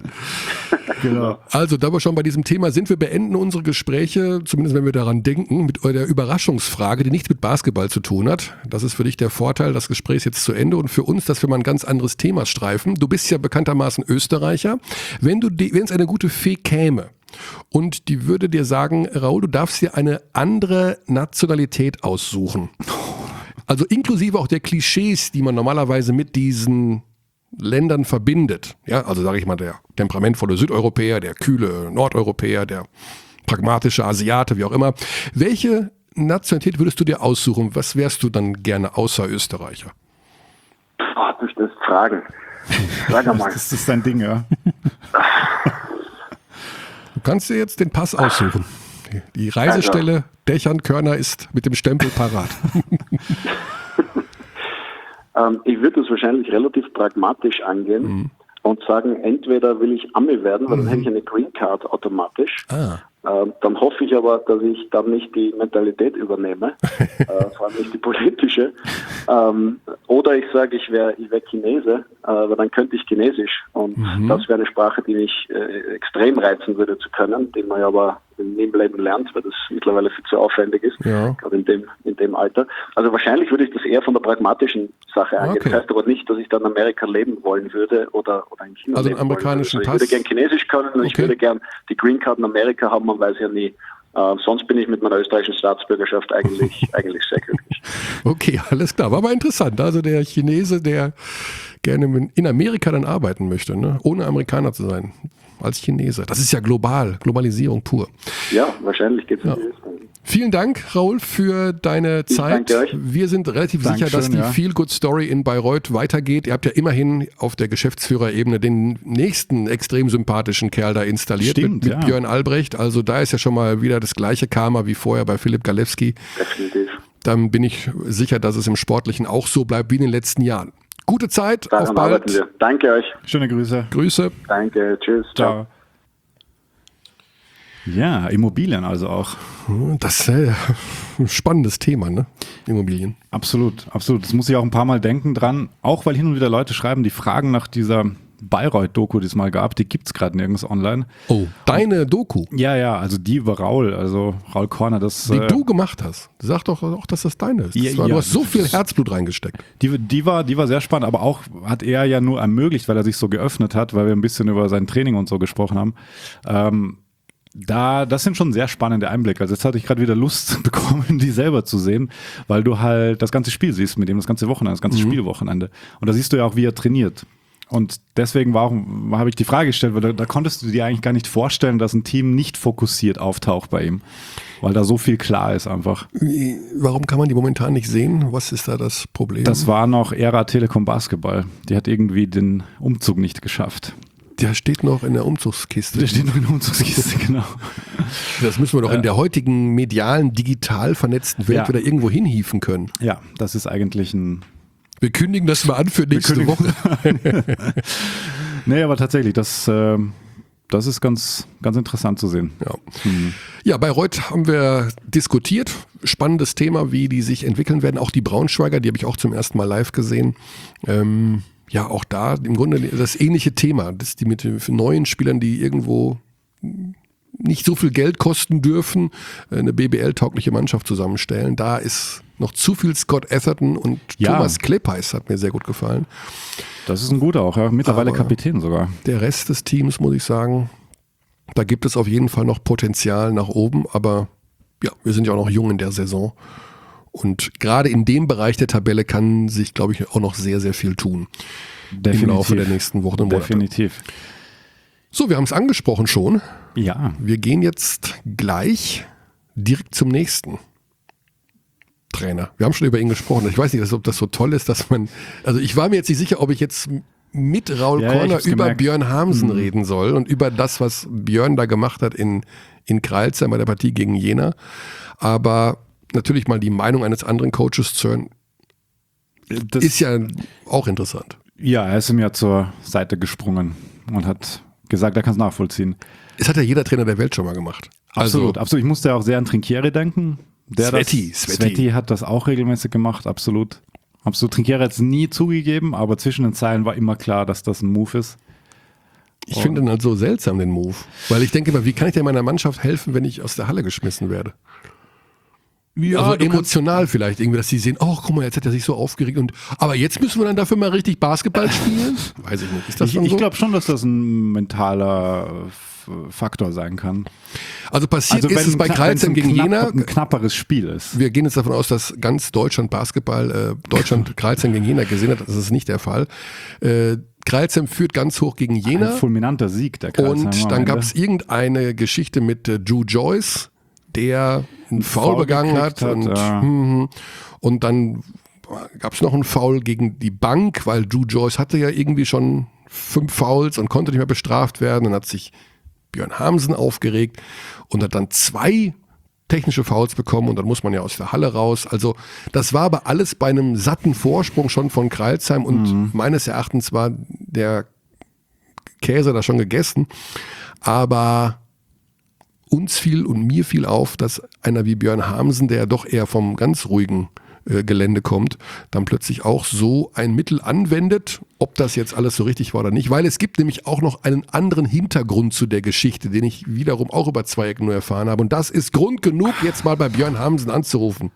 Genau. Also da wir schon bei diesem Thema sind, wir beenden unsere Gespräche, zumindest wenn wir daran denken, mit der Überraschungsfrage, die nichts mit Basketball zu tun hat. Das ist für dich der Vorteil, das Gespräch ist jetzt zu Ende und für uns, dass wir mal ein ganz anderes Thema streifen. Du bist ja bekanntermaßen Österreicher. Wenn du wenn es eine gute Fee käme, und die würde dir sagen, Raul, du darfst dir eine andere Nationalität aussuchen. Also inklusive auch der Klischees, die man normalerweise mit diesen Ländern verbindet. Ja, also sage ich mal, der temperamentvolle Südeuropäer, der kühle Nordeuropäer, der pragmatische Asiate, wie auch immer. Welche Nationalität würdest du dir aussuchen? Was wärst du dann gerne außer Österreicher? Oh, du stellst Fragen. Sag mal. Das ist dein Ding, ja. Du kannst dir jetzt den Pass aussuchen. Die Reisestelle also. Dächern-Körner ist mit dem Stempel parat. ähm, ich würde das wahrscheinlich relativ pragmatisch angehen mhm. und sagen, entweder will ich Ami werden, weil mhm. dann hätte ich eine Green Card automatisch. Ah. Ähm, dann hoffe ich aber, dass ich dann nicht die Mentalität übernehme, äh, vor allem nicht die politische. Ähm, oder ich sage, ich wäre ich wär Chinese, äh, weil dann könnte ich Chinesisch. Und mhm. das wäre eine Sprache, die mich äh, extrem reizen würde zu können, die man ja aber im Leben lernt, weil das mittlerweile viel zu aufwendig ist, ja. gerade in dem, in dem Alter. Also wahrscheinlich würde ich das eher von der pragmatischen Sache angehen. Okay. Das heißt aber nicht, dass ich dann in Amerika leben wollen würde oder, oder in China also leben einen amerikanischen wollen würde. Also ich würde gern Chinesisch können und okay. ich würde gern die Green Card in Amerika haben, man weiß ja nie. Uh, sonst bin ich mit meiner österreichischen Staatsbürgerschaft eigentlich, eigentlich sehr glücklich. Okay, alles klar. War aber interessant. Also der Chinese, der gerne in Amerika dann arbeiten möchte, ne? Ohne Amerikaner zu sein, als Chinese. Das ist ja global, Globalisierung pur. Ja, wahrscheinlich geht es Ja. in die Richtung. Vielen Dank, Raoul, für deine Ich Zeit. danke euch. Wir sind relativ Dankeschön, sicher, dass die ja. Feel Good Story in Bayreuth weitergeht. Ihr habt ja immerhin auf der Geschäftsführerebene den nächsten extrem sympathischen Kerl da installiert Stimmt, mit, mit ja. Björn Albrecht. Also da ist ja schon mal wieder das gleiche Karma wie vorher bei Philipp Galewski. Definitiv. Dann bin ich sicher, dass es im Sportlichen auch so bleibt wie in den letzten Jahren. Gute Zeit, auf Daran arbeiten bald. wir. Danke euch. Schöne Grüße. Grüße. Danke. Tschüss. Ciao. Ciao. Ja, Immobilien also auch. Das ist äh, ein spannendes Thema, ne? Immobilien. Absolut, absolut. Das muss ich auch ein paar Mal denken dran. Auch weil hin und wieder Leute schreiben, die fragen nach dieser Bayreuth-Doku, die es mal gab. Die gibt es gerade nirgends online. Oh, deine Doku, Ja, ja, also die über Raul, also Raul Korner, das... die äh, du gemacht hast. Sag doch auch, dass das deine ist. Das Ja, war, ja. du hast so viel Herzblut reingesteckt. Die, die, war, die war sehr spannend, aber auch hat er ja nur ermöglicht, weil er sich so geöffnet hat, weil wir ein bisschen über sein Training und so gesprochen haben. Ähm, da, das sind schon sehr spannende Einblicke. Also jetzt hatte ich gerade wieder Lust bekommen, die selber zu sehen, weil du halt das ganze Spiel siehst mit ihm, das ganze Wochenende, das ganze Spielwochenende. Und da siehst du ja auch, wie er trainiert. Und deswegen war auch, habe ich die Frage gestellt, weil da, da konntest du dir eigentlich gar nicht vorstellen, dass ein Team nicht fokussiert auftaucht bei ihm, weil da so viel klar ist einfach. Wie, warum kann man die momentan nicht sehen? Was ist da das Problem? Das war noch Ära Telekom Basketball. Die hat irgendwie den Umzug nicht geschafft. Der steht noch in der Umzugskiste. Der steht noch in der Umzugskiste, genau. Das müssen wir doch in der heutigen medialen, digital vernetzten Welt Ja. wieder irgendwo hinhieven können. Ja, das ist eigentlich ein... Wir kündigen das mal an für nächste Woche. Nee, aber tatsächlich, das, ähm, das ist ganz, ganz interessant zu sehen. Ja. Ja, Bayreuth haben wir diskutiert. Spannendes Thema, wie die sich entwickeln werden. Auch die Braunschweiger, die habe ich auch zum ersten Mal live gesehen. Ähm, ja, auch da im Grunde das ähnliche Thema. Das die mit den neuen Spielern, die irgendwo nicht so viel Geld kosten dürfen, eine B B L-taugliche Mannschaft zusammenstellen. Da ist noch zu viel Scott Atherton und Ja. Thomas Klepeis hat mir sehr gut gefallen. Das ist ein guter auch, ja. Mittlerweile Aber- Kapitän sogar. Der Rest des Teams, muss ich sagen, da gibt es auf jeden Fall noch Potenzial nach oben, aber ja, wir sind ja auch noch jung in der Saison. Und gerade in dem Bereich der Tabelle kann sich, glaube ich, auch noch sehr, sehr viel tun Definitiv. im Laufe der nächsten Wochen und Monate. Definitiv. So, wir haben es angesprochen schon. Ja, Wir gehen jetzt gleich direkt zum nächsten Trainer. Wir haben schon über ihn gesprochen. Ich weiß nicht, ob das so toll ist, dass man, also ich war mir jetzt nicht sicher, ob ich jetzt mit Raul Ja, ich Korner hab's über gemerkt. Björn Hamsen reden soll und über das, was Björn da gemacht hat in, in Kreilsheim bei der Partie gegen Jena. Aber natürlich mal die Meinung eines anderen Coaches zu hören, das, ist ja auch interessant. ja, er ist ihm ja zur Seite gesprungen und hat gesagt, er kann es nachvollziehen. Es hat ja jeder Trainer der Welt schon mal gemacht. Absolut, Also, absolut. Ich musste auch sehr an Trinkieri denken. Der Sveti, das, Sveti. Sveti hat das auch regelmäßig gemacht, absolut. Absolut. Trinkieri hat es nie zugegeben, aber zwischen den Zeilen war immer klar, dass das ein Move ist. ich finde den halt so seltsam, den Move. Weil ich denke immer, wie kann ich denn meiner Mannschaft helfen, wenn ich aus der Halle geschmissen werde? Ja, also du kannst- emotional vielleicht irgendwie, dass sie sehen, oh, guck mal, jetzt hat er sich so aufgeregt und aber jetzt müssen wir dann dafür mal richtig Basketball spielen? Weiß ich nicht. Ist das Ich, dann ich so? glaube schon, dass das ein mentaler äh, F- Faktor sein kann. Also passiert ist es ein bei knapp- Kreilsheim wenn's ein gegen knapp- Jena. ein knapperes Spiel ist. Wir gehen jetzt davon aus, dass ganz Deutschland Basketball, äh, Deutschland Kreilsheim gegen Jena gesehen hat. Das ist nicht der Fall. Äh, Kreilsheim führt ganz hoch gegen Ein Jena. fulminanter Sieg der Kreilsheimer am Und dann Ende. gab es irgendeine Geschichte mit äh, Drew Joyce, der einen Foul, Foul begangen hat. gekriegt hat, und, ja. mhm. und dann gab es noch einen Foul gegen die Bank, weil Drew Joyce hatte ja irgendwie schon fünf Fouls und konnte nicht mehr bestraft werden. Dann hat sich Björn Hamsen aufgeregt und hat dann zwei technische Fouls bekommen und dann muss man ja aus der Halle raus. Also das war aber alles bei einem satten Vorsprung schon von Kreilsheim und Mhm. meines Erachtens war der Käse da schon gegessen. Aber uns fiel und mir fiel auf, dass einer wie Björn Hamsen, der doch eher vom ganz ruhigen äh, Gelände kommt, dann plötzlich auch so ein Mittel anwendet, ob das jetzt alles so richtig war oder nicht, weil es gibt nämlich auch noch einen anderen Hintergrund zu der Geschichte, den ich wiederum auch über zwei Ecken nur erfahren habe und das ist Grund genug, jetzt mal bei Björn Hamsen anzurufen.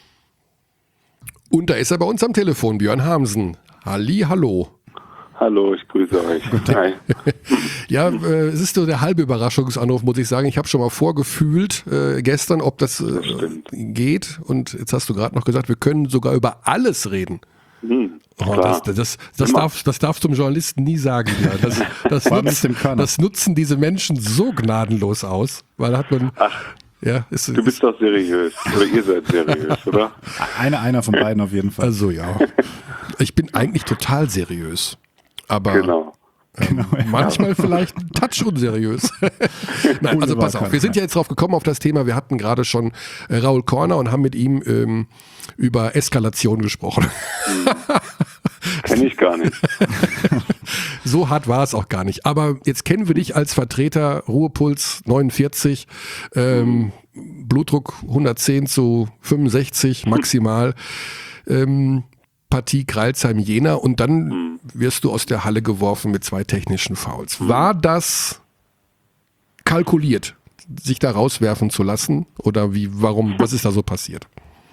Und da ist er bei uns am Telefon, Björn Hamsen. Halli, hallo. Hallo, ich grüße euch. Hi. Ja, äh, es ist so der halbe Überraschungsanruf, muss ich sagen. Ich habe schon mal vorgefühlt äh, gestern, ob das, äh, Das stimmt. geht. Und jetzt hast du gerade noch gesagt, wir können sogar über alles reden. Hm. Oh, das, das, das, darf, das darfst du einem Journalisten nie sagen. Ja. Das, das, nutz, das nutzen diese Menschen so gnadenlos aus, weil hat man. Ach, ja, ist, du bist doch seriös. Oder ihr seid seriös, oder? Einer, einer von beiden auf jeden Fall. Also ja. Ich bin eigentlich total seriös. Aber Genau. ähm, genau, ja. manchmal vielleicht ein Touch unseriös. Nein, also pass auf, wir sind ja jetzt drauf gekommen auf das Thema. Wir hatten gerade schon äh, Raul Korner und haben mit ihm ähm, über Eskalation gesprochen. Kenn ich gar nicht. So hart war es auch gar nicht. Aber jetzt kennen wir dich als Vertreter, Ruhepuls neunundvierzig, ähm, Blutdruck hundertzehn zu fünfundsechzig maximal, ähm, Partie Crailsheim-Jena und dann wirst du aus der Halle geworfen mit zwei technischen Fouls. War das kalkuliert, sich da rauswerfen zu lassen? Oder wie, warum, was ist da so passiert?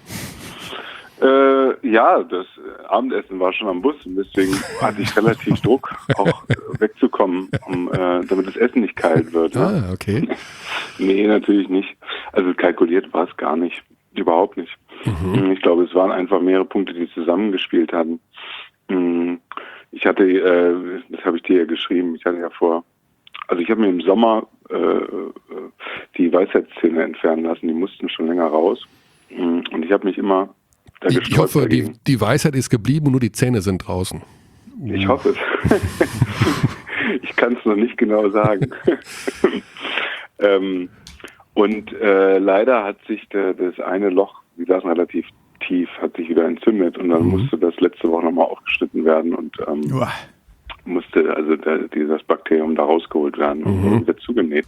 Äh, ja, das Abendessen war schon am Bus und deswegen hatte ich relativ Druck, auch wegzukommen, um, äh, damit das Essen nicht kalt wird. Ah, ne? okay. Nee, natürlich nicht. Also kalkuliert war es gar nicht. Überhaupt nicht. Mhm. Ich glaube, es waren einfach mehrere Punkte, die zusammengespielt hatten. Ich hatte, äh, das habe ich dir ja geschrieben, ich hatte ja vor, also ich habe mir im Sommer äh, die Weisheitszähne entfernen lassen, die mussten schon länger raus. Und ich habe mich immer da Ich, ich hoffe, die, die Weisheit ist geblieben und nur die Zähne sind draußen. Ich hoffe es. Ich kann es noch nicht genau sagen. ähm, und äh, leider hat sich der, das eine Loch, die saßen relativ tief, hat sich wieder entzündet und dann mhm. musste das letzte Woche nochmal aufgeschnitten werden und ähm, musste also der, dieses Bakterium da rausgeholt werden und mhm. wieder zugenäht.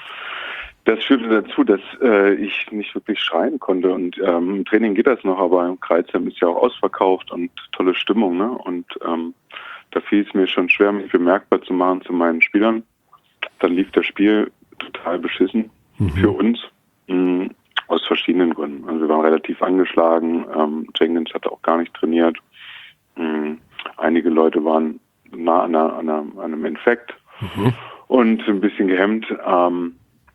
Das führte dazu, dass äh, ich nicht wirklich schreien konnte und ähm, im Training geht das noch, aber im Crailsheim ist ja auch ausverkauft und tolle Stimmung, ne? Und ähm, da fiel es mir schon schwer, mich bemerkbar zu machen zu meinen Spielern. Dann lief das Spiel total beschissen mhm. für uns, mh, aus verschiedenen Gründen. Also wir waren relativ angeschlagen, ähm, Jenkins hatte auch gar nicht trainiert. Mh, einige Leute waren nah an, einer, an, einer, an einem Infekt mhm. und ein bisschen gehemmt. Ähm,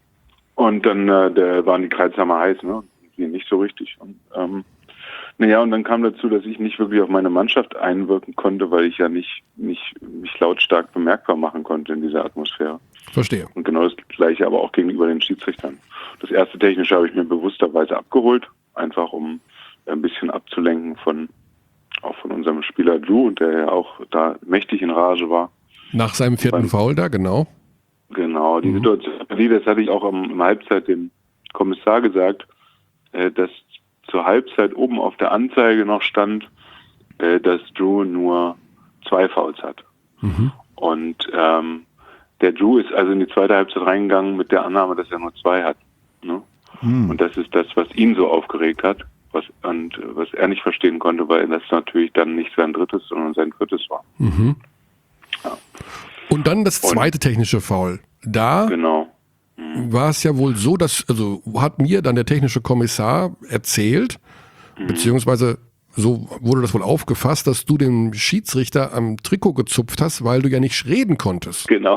Und dann äh, der, waren die Crailsheimer heiß, ne? Die nicht so richtig. Und, ähm, naja, und dann kam dazu, dass ich nicht wirklich auf meine Mannschaft einwirken konnte, weil ich ja nicht, nicht mich lautstark bemerkbar machen konnte in dieser Atmosphäre. Verstehe. Und genau das Gleiche aber auch gegenüber den Schiedsrichtern. Das erste Technische habe ich mir bewussterweise abgeholt, einfach um ein bisschen abzulenken von auch von unserem Spieler Drew, der ja auch da mächtig in Rage war. Nach seinem vierten Foul da, genau. Genau, die mhm. Situation, das hatte ich auch am, am Halbzeit dem Kommissar gesagt, äh, dass zur Halbzeit oben auf der Anzeige noch stand, äh, dass Drew nur zwei Fouls hat. Mhm. Und ähm, der Drew ist also in die zweite Halbzeit reingegangen mit der Annahme, dass er nur zwei hat. Ne? Mhm. Und das ist das, was ihn so aufgeregt hat, was und was er nicht verstehen konnte, weil das natürlich dann nicht sein drittes, sondern sein viertes war. Mhm. Ja. Und dann das zweite und, technische Foul. Da genau. mhm. war es ja wohl so, dass, also hat mir dann der technische Kommissar erzählt, mhm. beziehungsweise so wurde das wohl aufgefasst, dass du den Schiedsrichter am Trikot gezupft hast, weil du ja nicht reden konntest. Genau.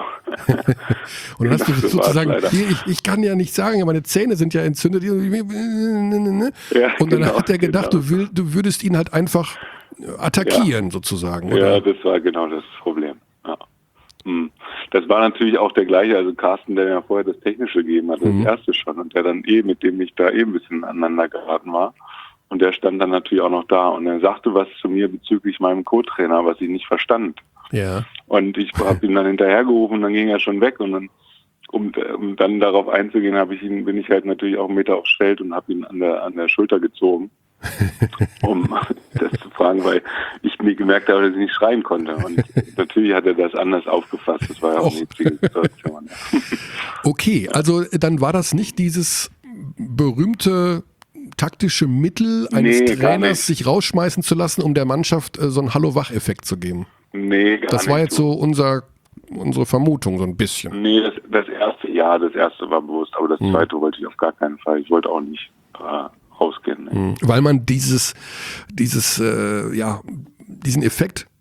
Und dann hast du so sozusagen, hier, ich, ich kann ja nicht sagen, meine Zähne sind ja entzündet. Ja, und dann genau, hat er gedacht, genau. du, will, du würdest ihn halt einfach attackieren, ja. sozusagen. Oder? Ja, das war genau das Problem. Ja. Das war natürlich auch der gleiche, also Carsten, der ja vorher das Technische gegeben hat, das mhm. erste schon, und der dann eh, mit dem ich da eh ein bisschen aneinander geraten war. Und der stand dann natürlich auch noch da und er sagte was zu mir bezüglich meinem Co-Trainer, was ich nicht verstand. Ja. Und ich habe ihn dann hinterhergerufen und dann ging er schon weg und dann, um, um dann darauf einzugehen, habe ich ihn, bin ich halt natürlich auch einen Meter aufs Feld und habe ihn an der an der Schulter gezogen, um das zu fragen, weil ich mir gemerkt habe, dass ich nicht schreien konnte. Und natürlich hat er das anders aufgefasst. Das war ja auch eine hitzige Situation. Okay, also dann war das nicht dieses berühmte taktische Mittel eines nee, Trainers, sich rausschmeißen zu lassen, um der Mannschaft äh, so einen Hallo-Wach-Effekt zu geben. Nee, gar Das nicht war jetzt so, so unser, unsere Vermutung, so ein bisschen. Nee, das, das erste ja, das erste war bewusst, aber das hm. zweite wollte ich auf gar keinen Fall. Ich wollte auch nicht äh, rausgehen. Nee. Hm. Weil man dieses, dieses, äh, ja, diesen Effekt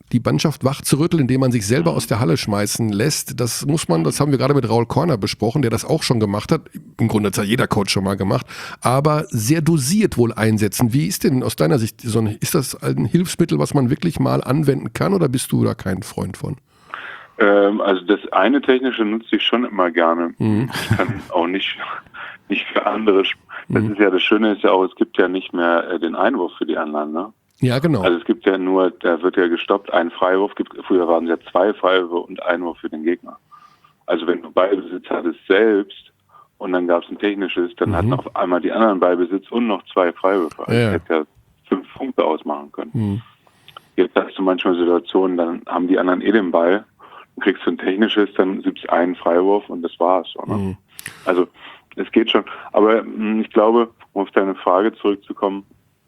die Mannschaft wach zu rütteln, indem man sich selber aus der Halle schmeißen lässt. Das muss man, das haben wir gerade mit Raul Korner besprochen, der das auch schon gemacht hat. Im Grunde hat ja jeder Coach schon mal gemacht, aber sehr dosiert wohl einsetzen. Wie ist denn aus deiner Sicht so ein, ist das ein Hilfsmittel, was man wirklich mal anwenden kann, oder bist du da kein Freund von? Ähm, also das eine Technische nutze ich schon immer gerne. Mhm. Ich kann auch nicht, nicht für andere. Das mhm. ist ja das Schöne ist ja auch, es gibt ja nicht mehr äh, den Einwurf für die anderen, ne? Ja, genau. Also es gibt ja nur, da wird ja gestoppt, ein Freiwurf, gibt, früher waren es ja zwei Freiwürfe und Einwurf für den Gegner. Also wenn du Ballbesitz hattest selbst und dann gab es ein technisches, dann mhm. hatten auf einmal die anderen Ballbesitz und noch zwei Freiwürfe. Also ja. das hätte ja fünf Punkte ausmachen können. Mhm. Jetzt hast du manchmal Situationen, dann haben die anderen eh den Ball, dann kriegst du ein technisches, dann gibt es einen Freiwurf und das war's. So, ne? Mhm. Also es geht schon. Aber mh, ich glaube, um auf deine Frage zurückzukommen,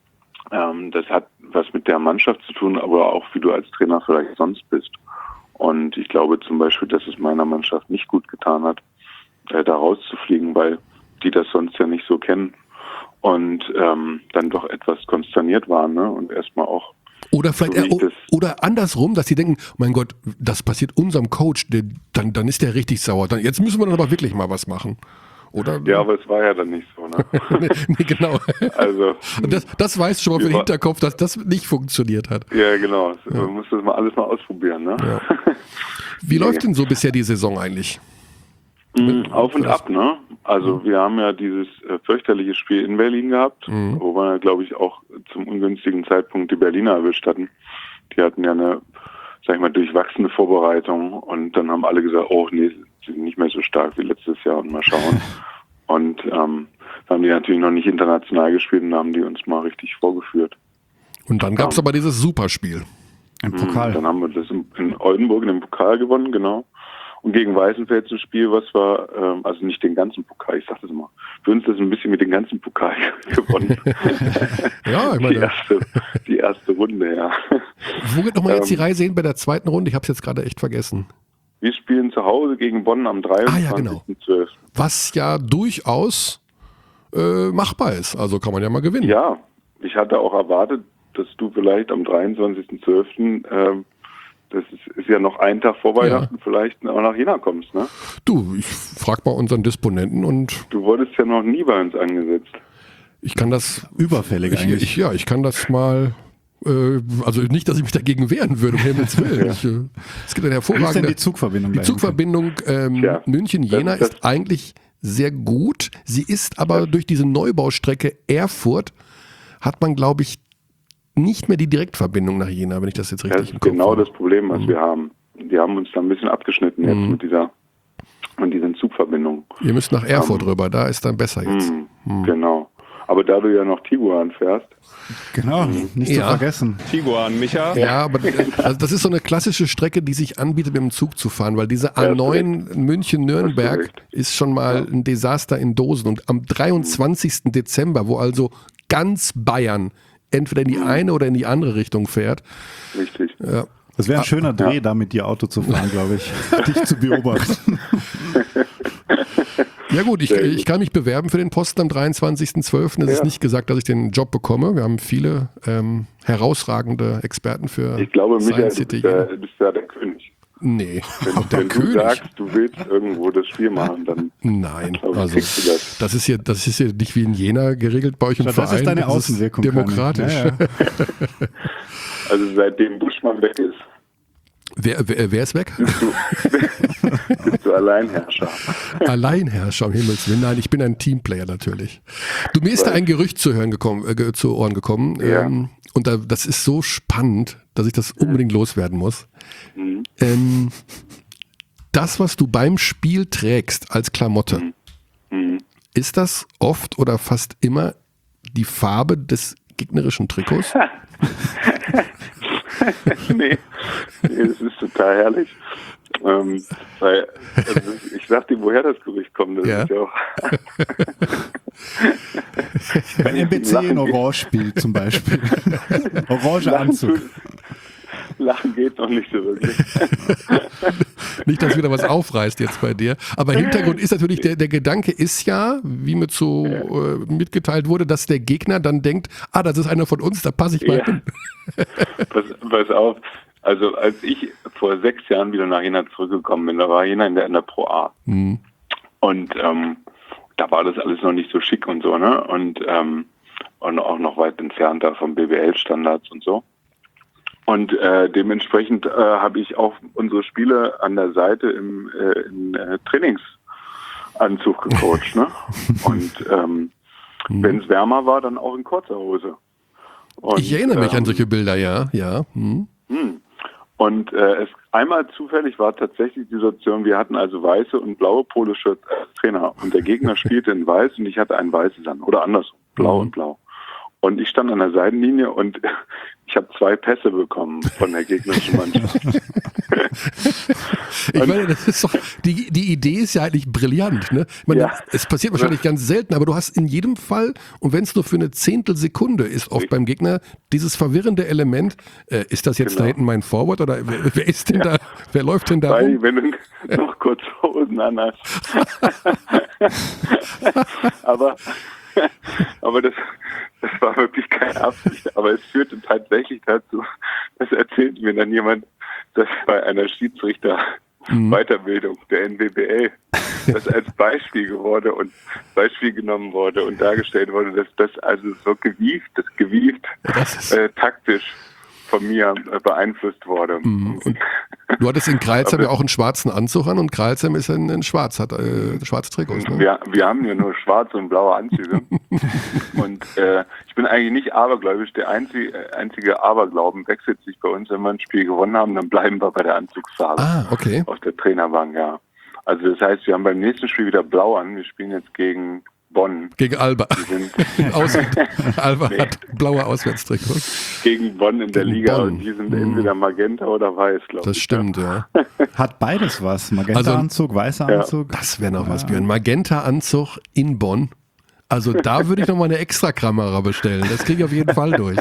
ähm, das hat was mit der Mannschaft zu tun, aber auch wie du als Trainer vielleicht sonst bist. Und ich glaube zum Beispiel, dass es meiner Mannschaft nicht gut getan hat, äh, da rauszufliegen, weil die das sonst ja nicht so kennen und ähm, dann doch etwas konsterniert waren, ne? Und erstmal auch Oder vielleicht so wie ich äh, oder andersrum, dass sie denken, mein Gott, das passiert unserem Coach, der, dann, dann ist der richtig sauer. Dann, jetzt müssen wir dann aber wirklich mal was machen. Oder? Ja, aber es war ja dann nicht so, ne? nee, nee, genau. Also das, das weißt du schon mal für den Hinterkopf, dass das nicht funktioniert hat. Ja, genau. Ja. Man muss das mal alles mal ausprobieren, ne? Ja. Wie läuft denn so bisher die Saison eigentlich? Auf und ab, ne? Also wir haben ja dieses äh, fürchterliche Spiel in Berlin gehabt, mhm. wo wir, glaube ich, auch zum ungünstigen Zeitpunkt die Berliner erwischt hatten. Die hatten ja eine, sag ich mal, durchwachsene Vorbereitung und dann haben alle gesagt, oh nee, sie sind nicht mehr so stark wie letztes Jahr und mal schauen. Und ähm, dann haben die natürlich noch nicht international gespielt und haben die uns mal richtig vorgeführt. Und dann gab es um, aber dieses Superspiel. Im Pokal. Dann haben wir das in, in Oldenburg in dem Pokal gewonnen, genau. Und gegen Weißenfels ein Spiel, was war, ähm, also nicht den ganzen Pokal, ich sag das immer, für uns das ein bisschen mit dem ganzen Pokal gewonnen. Ja, ich meine. Die erste, die erste Runde, ja. Wo geht nochmal jetzt die Ähm, Reise hin bei der zweiten Runde? Ich habe es jetzt gerade echt vergessen. Wir spielen zu Hause gegen Bonn am dreiundzwanzigsten zwölften Ah, ja, genau. Was ja durchaus äh, machbar ist. Also kann man ja mal gewinnen. Ja, ich hatte auch erwartet, dass du vielleicht am dreiundzwanzigsten zwölften Ähm, das ist, ist ja noch ein Tag vor Weihnachten, ja. vielleicht auch nach Jena kommst, ne? Du, ich frag mal unseren Disponenten und... Du wurdest ja noch nie bei uns angesetzt. Ich kann das... Überfällig ich, eigentlich. Ich, ja, ich kann das mal... Äh, also nicht, dass ich mich dagegen wehren würde, um Himmels Willen. Ja. Ich, äh, es gibt eine hervorragende... Wie ist denn die Zugverbindung? Die Zugverbindung ähm, ja. München-Jena Das- das- ist eigentlich sehr gut. Sie ist aber durch diese Neubaustrecke Erfurt, hat man, glaube ich, nicht mehr die Direktverbindung nach Jena, wenn ich das jetzt richtig Das im ist Kopf genau habe. das Problem, was Mhm. wir haben. Die haben uns da ein bisschen abgeschnitten jetzt Mhm. mit dieser mit diesen Zugverbindungen. Ihr müsst nach Erfurt Ähm, rüber, da ist dann besser jetzt. Mhm. Mhm. Genau. Aber da du ja noch Tiguan fährst, Genau, nicht Ja. zu vergessen. Tiguan, Micha. Ja, aber also das ist so eine klassische Strecke, die sich anbietet, mit dem Zug zu fahren, weil diese A neun München-Nürnberg Hast du recht. ist schon mal ein Desaster in Dosen. Und am dreiundzwanzigsten Dezember, wo also ganz Bayern entweder in die eine oder in die andere Richtung fährt, richtig. ja, Das wäre ein schöner Dreh, ja. da mit dir Auto zu fahren, glaube ich. Dich zu beobachten. Ja gut, ich, Sehr gut. ich kann mich bewerben für den Posten am dreiundzwanzigsten zwölften Es ist Ja. nicht gesagt, dass ich den Job bekomme. Wir haben viele ähm, herausragende Experten für Ich glaube, Michael, Science du City. bist, ja, du bist ja der König. Nee, Wenn, der wenn du König. sagst, du willst irgendwo das Spiel machen, dann Nein, glaube ich, also kriegst du das. das ist hier, das ist hier nicht wie in Jena geregelt bei euch im Das Verein. ist deine Außenwirkung. demokratisch. Conny. Ja, ja. Also seitdem Buschmann weg ist, Wer, wer, wer ist weg? bist du, bist du Alleinherrscher. Alleinherrscher, um Himmels Willen. Nein, ich bin ein Teamplayer natürlich. Du, mir ist da ein Gerücht zu hören gekommen, äh, ge- zu Ohren gekommen. Ja. Ähm, und da, das ist so spannend, dass ich das unbedingt loswerden muss. Mhm. Ähm, das, was du beim Spiel trägst als Klamotte, Mhm. ist das oft oder fast immer die Farbe des gegnerischen Trikots? nee, nee, das ist total herrlich. Ähm, weil, also ich sag dir, woher das Gerücht kommt. Das Ja. ist ja auch Wenn M B C in Orange spielt zum Beispiel. Orange Lachen, Anzug. tut- Lachen geht noch nicht so wirklich. Nicht, dass wieder was aufreißt jetzt bei dir. Aber Hintergrund ist natürlich, der, der Gedanke ist ja, wie mir so äh, mitgeteilt wurde, dass der Gegner dann denkt, ah, das ist einer von uns, da passe ich mal Ja. hin. pass, pass auf, Also als ich vor sechs Jahren wieder nach Jena zurückgekommen bin, da war Jena in der, in der Pro A. Mhm. Und ähm, da war das alles noch nicht so schick und so, ne? Und, ähm, und auch noch weit entfernt da vom B B L-Standards und so. Und äh, dementsprechend äh, habe ich auch unsere Spiele an der Seite im äh, in, äh, Trainingsanzug gecoacht, ne? Und ähm, mhm. wenn es wärmer war, dann auch in kurzer Hose. Und, ich erinnere mich ähm, an solche Bilder, ja, ja. Mhm. Hm. Und äh, es einmal zufällig war tatsächlich die Situation, wir hatten also weiße und blaue Poloshirts als Trainer und der Gegner spielte in weiß und ich hatte ein weißes an oder andersrum, blau mhm. und blau. Und ich stand an der Seitenlinie und ich habe zwei Pässe bekommen von der gegnerischen Mannschaft. Ich meine, das ist doch, die, die Idee ist ja eigentlich brillant. Ne? Ich meine, ja. Es passiert wahrscheinlich ganz selten, aber du hast in jedem Fall, und wenn es nur für eine Zehntelsekunde ist, oft beim Gegner, dieses verwirrende Element, äh, ist das jetzt genau. da hinten mein Forward oder wer, wer ist denn ja. da, wer läuft denn da Weil, rum? wenn du noch kurz Hosen an hast. aber aber das, das war wirklich keine Absicht, aber es führte tatsächlich dazu, das erzählte mir dann jemand, dass bei einer Schiedsrichter-Weiterbildung der N W B L das als Beispiel wurde und Beispiel genommen wurde und dargestellt wurde, dass das also so gewieft, das gewieft äh, taktisch von mir äh, beeinflusst wurde. Mhm. Und du hattest in Kreilsheim ja auch einen schwarzen Anzug an und Kreilsheim ist in, in schwarz, hat äh, schwarze Trikots. Ne? Wir, wir haben ja nur schwarze und blaue Anzüge. Und äh, ich bin eigentlich nicht abergläubisch. Der einzige, einzige Aberglauben wechselt sich bei uns, wenn wir ein Spiel gewonnen haben, dann bleiben wir bei der Anzugsfarbe. Ah, okay. Auf der Trainerbank, ja. Also das heißt, wir haben beim nächsten Spiel wieder blau an. Wir spielen jetzt gegen Bonn. Gegen Alba. Aus, Alba nee. hat blaue Auswärtstrikots. Gegen Bonn in der Gegen Liga Bonn. Und die sind mhm. entweder Magenta oder Weiß, glaube ich. Das stimmt, ja. Hat beides was. Magenta-Anzug, also, weißer ja. Anzug. Das wäre noch ja. was, Björn. Magenta-Anzug in Bonn. Also da würde ich noch mal eine Extra-Kamera bestellen. Das kriege ich auf jeden Fall durch.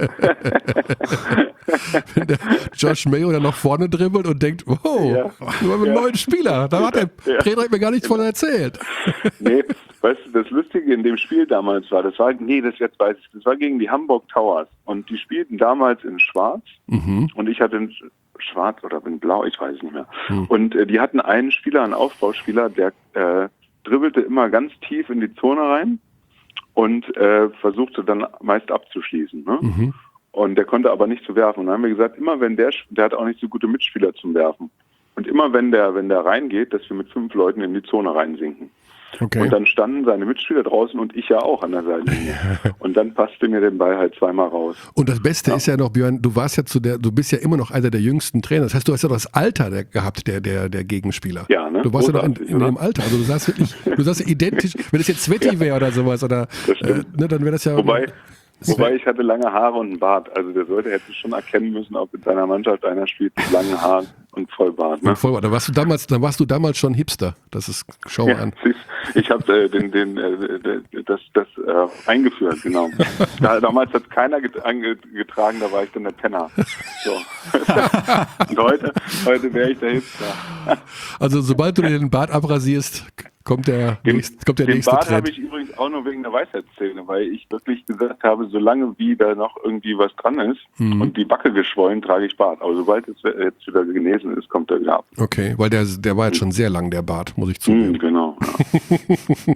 Wenn der Josh Mayo dann noch vorne dribbelt und denkt, wow, ja. wir haben einen ja. neuen Spieler. Da hat der ja. Trainer mir gar nichts von erzählt. Nee, weißt du, das Lustige in dem Spiel damals war, das war, nee, das jetzt weiß ich, das war gegen die Hamburg Towers. Und die spielten damals in Schwarz mhm. und ich hatte in Schwarz oder in Blau, ich weiß nicht mehr. Mhm. Und äh, die hatten einen Spieler, einen Aufbauspieler, der äh, dribbelte immer ganz tief in die Zone rein und äh, versuchte dann meist abzuschließen. Ne? Mhm. Und der konnte aber nicht zu werfen. Und dann haben wir gesagt, immer wenn der, der hat auch nicht so gute Mitspieler zum Werfen. Und immer wenn der, wenn der reingeht, dass wir mit fünf Leuten in die Zone reinsinken. Okay. Und dann standen seine Mitspieler draußen und ich ja auch an der Seitenlinie. Und dann passte mir den Ball halt zweimal raus. Und das Beste ja. ist ja noch, Björn, du warst ja zu der, du bist ja immer noch einer der jüngsten Trainer. Das heißt, du hast ja das Alter der, gehabt, der, der, der Gegenspieler. Ja, ne? Du warst ja noch in, in dem Alter. Also du sahst wirklich, du sahst identisch, wenn das jetzt Sveti wäre oder sowas, oder äh, ne, dann wäre das ja. Wobei, Wobei ich hatte lange Haare und einen Bart. Also der sollte hätte schon erkennen müssen, ob in seiner Mannschaft einer spielt mit langen Haaren und Vollbart. Ne? Und Vollbart. Da warst du damals, da warst du damals schon Hipster. Das ist, schau mal ja, an. Siehst, ich habe äh, den, den, äh, das, das äh, eingeführt, genau. Da, damals hat keiner getragen, da war ich dann der Penner. So. Und heute, heute wäre ich der Hipster. Also sobald du den Bart abrasierst, kommt der, den, nächst, kommt der den nächste Bart Trend. habe ich übrigens auch nur wegen der Weisheitszähne, weil ich wirklich gesagt habe, solange wie da noch irgendwie was dran ist mhm. und die Backe geschwollen, trage ich Bart. Aber sobald es jetzt wieder genesen ist, kommt er wieder ab. Okay, weil der, der war jetzt schon sehr lang, der Bart, muss ich zugeben. Mhm, genau. Ja.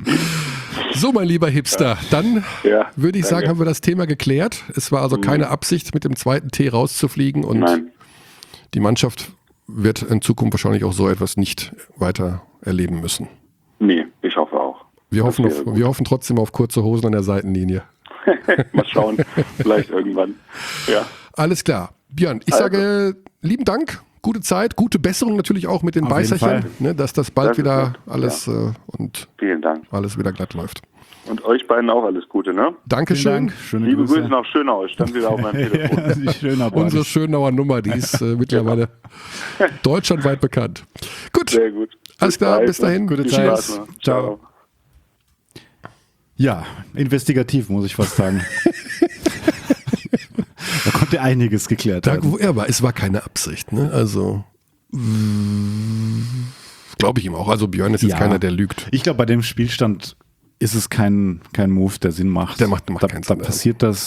So, mein lieber Hipster, dann ja, würde ich sagen, danke. Haben wir das Thema geklärt. Es war also mhm. keine Absicht, mit dem zweiten T rauszufliegen und Nein. die Mannschaft wird in Zukunft wahrscheinlich auch so etwas nicht weiter erleben müssen. Nee, ich hoffe auch. Wir hoffen, auf, wir hoffen trotzdem auf kurze Hosen an der Seitenlinie. Mal schauen, vielleicht irgendwann. Ja. Alles klar. Björn, ich also. sage lieben Dank, gute Zeit, gute Besserung natürlich auch mit den auf Beißerchen, ne, dass das bald das wieder alles ja. äh, und Vielen Dank. alles wieder glatt läuft. Und euch beiden auch alles Gute, ne? Dankeschön. Dank. Liebe Grüße. Grüße nach Schönau, ich stand wieder auf meinem Telefon. ja, Schönau Unsere Schönauer Nummer, die ist äh, mittlerweile deutschlandweit bekannt. Gut. Sehr gut. Alles klar, bis dahin. Gute Zeit. Ciao. Ciao. Ja, investigativ, muss ich fast sagen. Da konnte einiges geklärt werden. Da, aber es war keine Absicht, ne? Also glaube ich ihm auch. Also Björn ist jetzt ja. keiner, der lügt. Ich glaube, bei dem Spielstand ist es kein, kein Move, der Sinn macht. Der macht, macht da, keinen da Sinn. Da passiert das. Ja.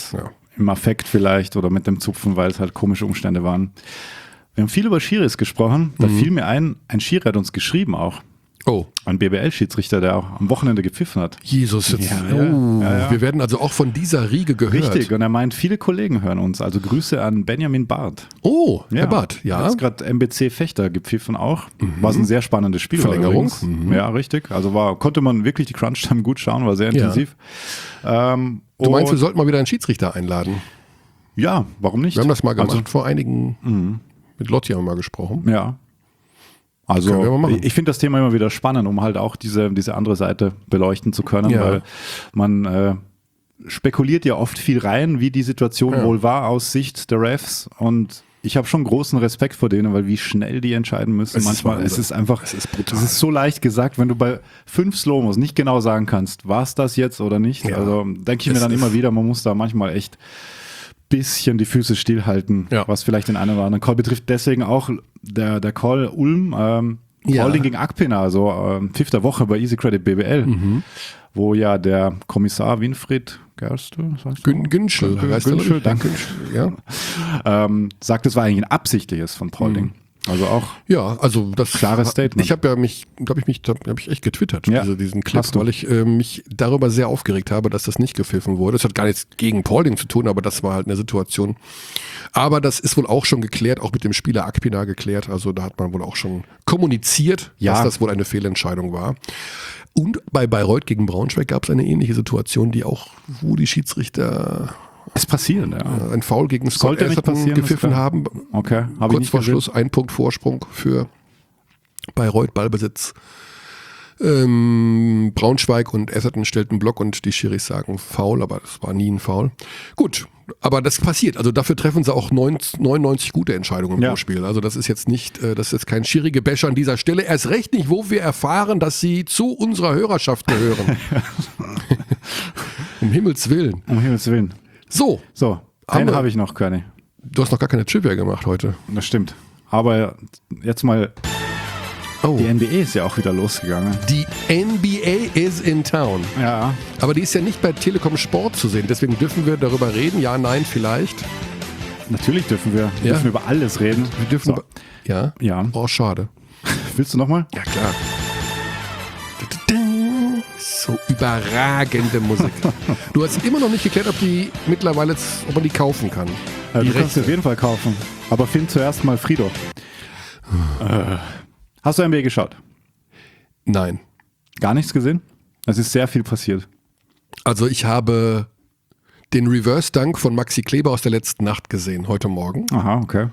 im Affekt vielleicht oder mit dem Zupfen, weil es halt komische Umstände waren. Wir haben viel über Schiris gesprochen. Da mhm. fiel mir ein, ein Schiri hat uns geschrieben auch. Oh. Ein B B L-Schiedsrichter, der auch am Wochenende gepfiffen hat. Jesus, jetzt, ja, oh. ja, ja. Wir werden also auch von dieser Riege gehört. Richtig, und er meint, viele Kollegen hören uns. Also Grüße an Benjamin Barth. Oh, ja. Herr Barth, ja. Er hat gerade M B C Fechter gepfiffen auch. Mhm. War ein sehr spannendes Spiel. Verlängerung. Mhm. Ja, richtig. Also war, konnte man wirklich die Crunch-Time gut schauen, war sehr intensiv. Ja. Ähm, du meinst, wir sollten mal wieder einen Schiedsrichter einladen? Ja, warum nicht? Wir haben das mal gemacht, also, vor einigen, mhm. mit Lotti haben wir mal gesprochen. Ja. Also ich finde das Thema immer wieder spannend, um halt auch diese, diese andere Seite beleuchten zu können, ja. weil man äh, spekuliert ja oft viel rein, wie die Situation ja. wohl war aus Sicht der Refs, und ich habe schon großen Respekt vor denen, weil wie schnell die entscheiden müssen. Es Manchmal ist es ist einfach, es ist brutal. Es ist so leicht gesagt, wenn du bei fünf Slow-Mos nicht genau sagen kannst, war es das jetzt oder nicht. Ja. Also denke ich es mir dann immer wieder, man muss da manchmal echt bisschen die Füße stillhalten, ja. was vielleicht den einen oder anderen Call betrifft. Deswegen auch der, der Call Ulm, ähm, ja. Calling gegen Akpina, also ähm, Pfiff der Woche bei Easy Credit B B L, mhm. wo ja der Kommissar Winfried Gerstl, Gün, Günschel, Günschel, danke, ja. ähm, sagt, es war eigentlich ein absichtliches von Paulding. Mhm. Also auch ja, also das klare Statement. Ich habe ja mich, glaube ich, mich, habe ich echt getwittert, ja, diese, diesen Clip, weil ich äh, mich darüber sehr aufgeregt habe, dass das nicht gepfiffen wurde. Das hat gar nichts gegen Paulding zu tun, aber das war halt eine Situation. Aber das ist wohl auch schon geklärt, auch mit dem Spieler Akpina geklärt. Also da hat man wohl auch schon kommuniziert, ja. dass das wohl eine Fehlentscheidung war. Und bei Bayreuth gegen Braunschweig gab es eine ähnliche Situation, die auch, wo die Schiedsrichter Es passieren, ja. ein Foul gegen Scott Atherton gepfiffen haben. Okay, hab kurz vor Schluss ein Punkt Vorsprung für Bayreuth, Ballbesitz. Ähm, Braunschweig und Atherton stellten Block und die Schiris sagen Foul, aber das war nie ein Foul. Gut, aber das passiert. Also dafür treffen sie auch neunundneunzig gute Entscheidungen ja. pro Spiel. Also das ist jetzt nicht, das ist jetzt kein schierige Bäscher an dieser Stelle. Erst recht nicht, wo wir erfahren, dass sie zu unserer Hörerschaft gehören. Um Himmels Willen. Um Himmels Willen. So. So, einen habe ich noch, Körny. Du hast noch gar keine Trivia gemacht heute. Das stimmt. Aber jetzt mal, oh. die N B A ist ja auch wieder losgegangen. Die N B A is in town. Ja. Aber die ist ja nicht bei Telekom Sport zu sehen. Deswegen dürfen wir darüber reden. Ja, nein, vielleicht. Natürlich dürfen wir. Wir ja. dürfen über alles reden. Wir dürfen so. über, ja? Ja. Oh, schade. Willst du nochmal? Ja, klar. So überragende Musik. Du hast immer noch nicht geklärt, ob die mittlerweile, ob man die kaufen kann. Ja, die du kannst sie auf jeden Fall kaufen. Aber find zuerst mal Frido. äh. Hast du N B A geschaut? Nein. Gar nichts gesehen? Es ist sehr viel passiert. Also ich habe den Reverse Dunk von Maxi Kleber aus der letzten Nacht gesehen, heute Morgen. Aha, okay.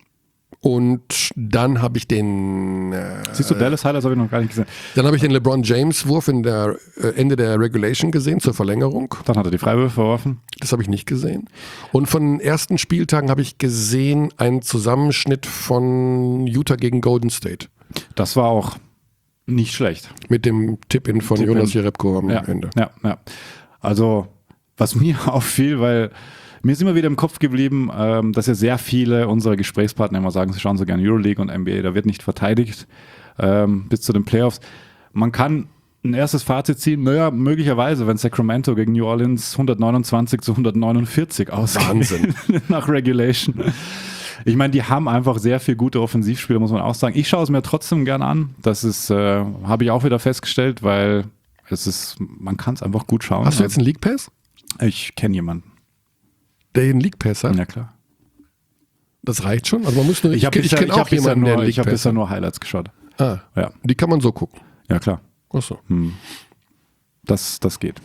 Und dann habe ich den... Äh, Siehst du, Dallas Highlights habe ich noch gar nicht gesehen. Dann habe ich den LeBron James Wurf in der äh, Ende der Regulation gesehen, zur Verlängerung. Dann hat er die Freiwürfe verworfen. Das habe ich nicht gesehen. Und von den ersten Spieltagen habe ich gesehen einen Zusammenschnitt von Utah gegen Golden State. Das war auch nicht schlecht. Mit dem Tip-In von Tip-in. Jonas Jerebko am ja, Ende. Ja, ja. Also, was mir auffiel, weil mir ist immer wieder im Kopf geblieben, ähm, dass ja sehr viele unserer Gesprächspartner immer sagen, sie schauen so gerne Euroleague und N B A, da wird nicht verteidigt ähm, bis zu den Playoffs. Man kann ein erstes Fazit ziehen, naja, möglicherweise, wenn Sacramento gegen New Orleans hundertneunundzwanzig zu hundertneunundvierzig ausgeht. Wahnsinn. Nach Regulation. Ich meine, die haben einfach sehr viel gute Offensivspieler, muss man auch sagen. Ich schaue es mir trotzdem gerne an. Das ist, äh, habe ich auch wieder festgestellt, weil es ist, man kann es einfach gut schauen. Hast du jetzt einen League Pass? Ich kenne jemanden. Der einen League Pass hat? Ja, klar. Das reicht schon? Also man muss nur, ich ich, ich kenne auch jemanden, der nur, einen Ich habe bisher nur Highlights geschaut. Ah, ja. Die kann man so gucken? Ja, klar. Ach so. Hm. Das, das geht.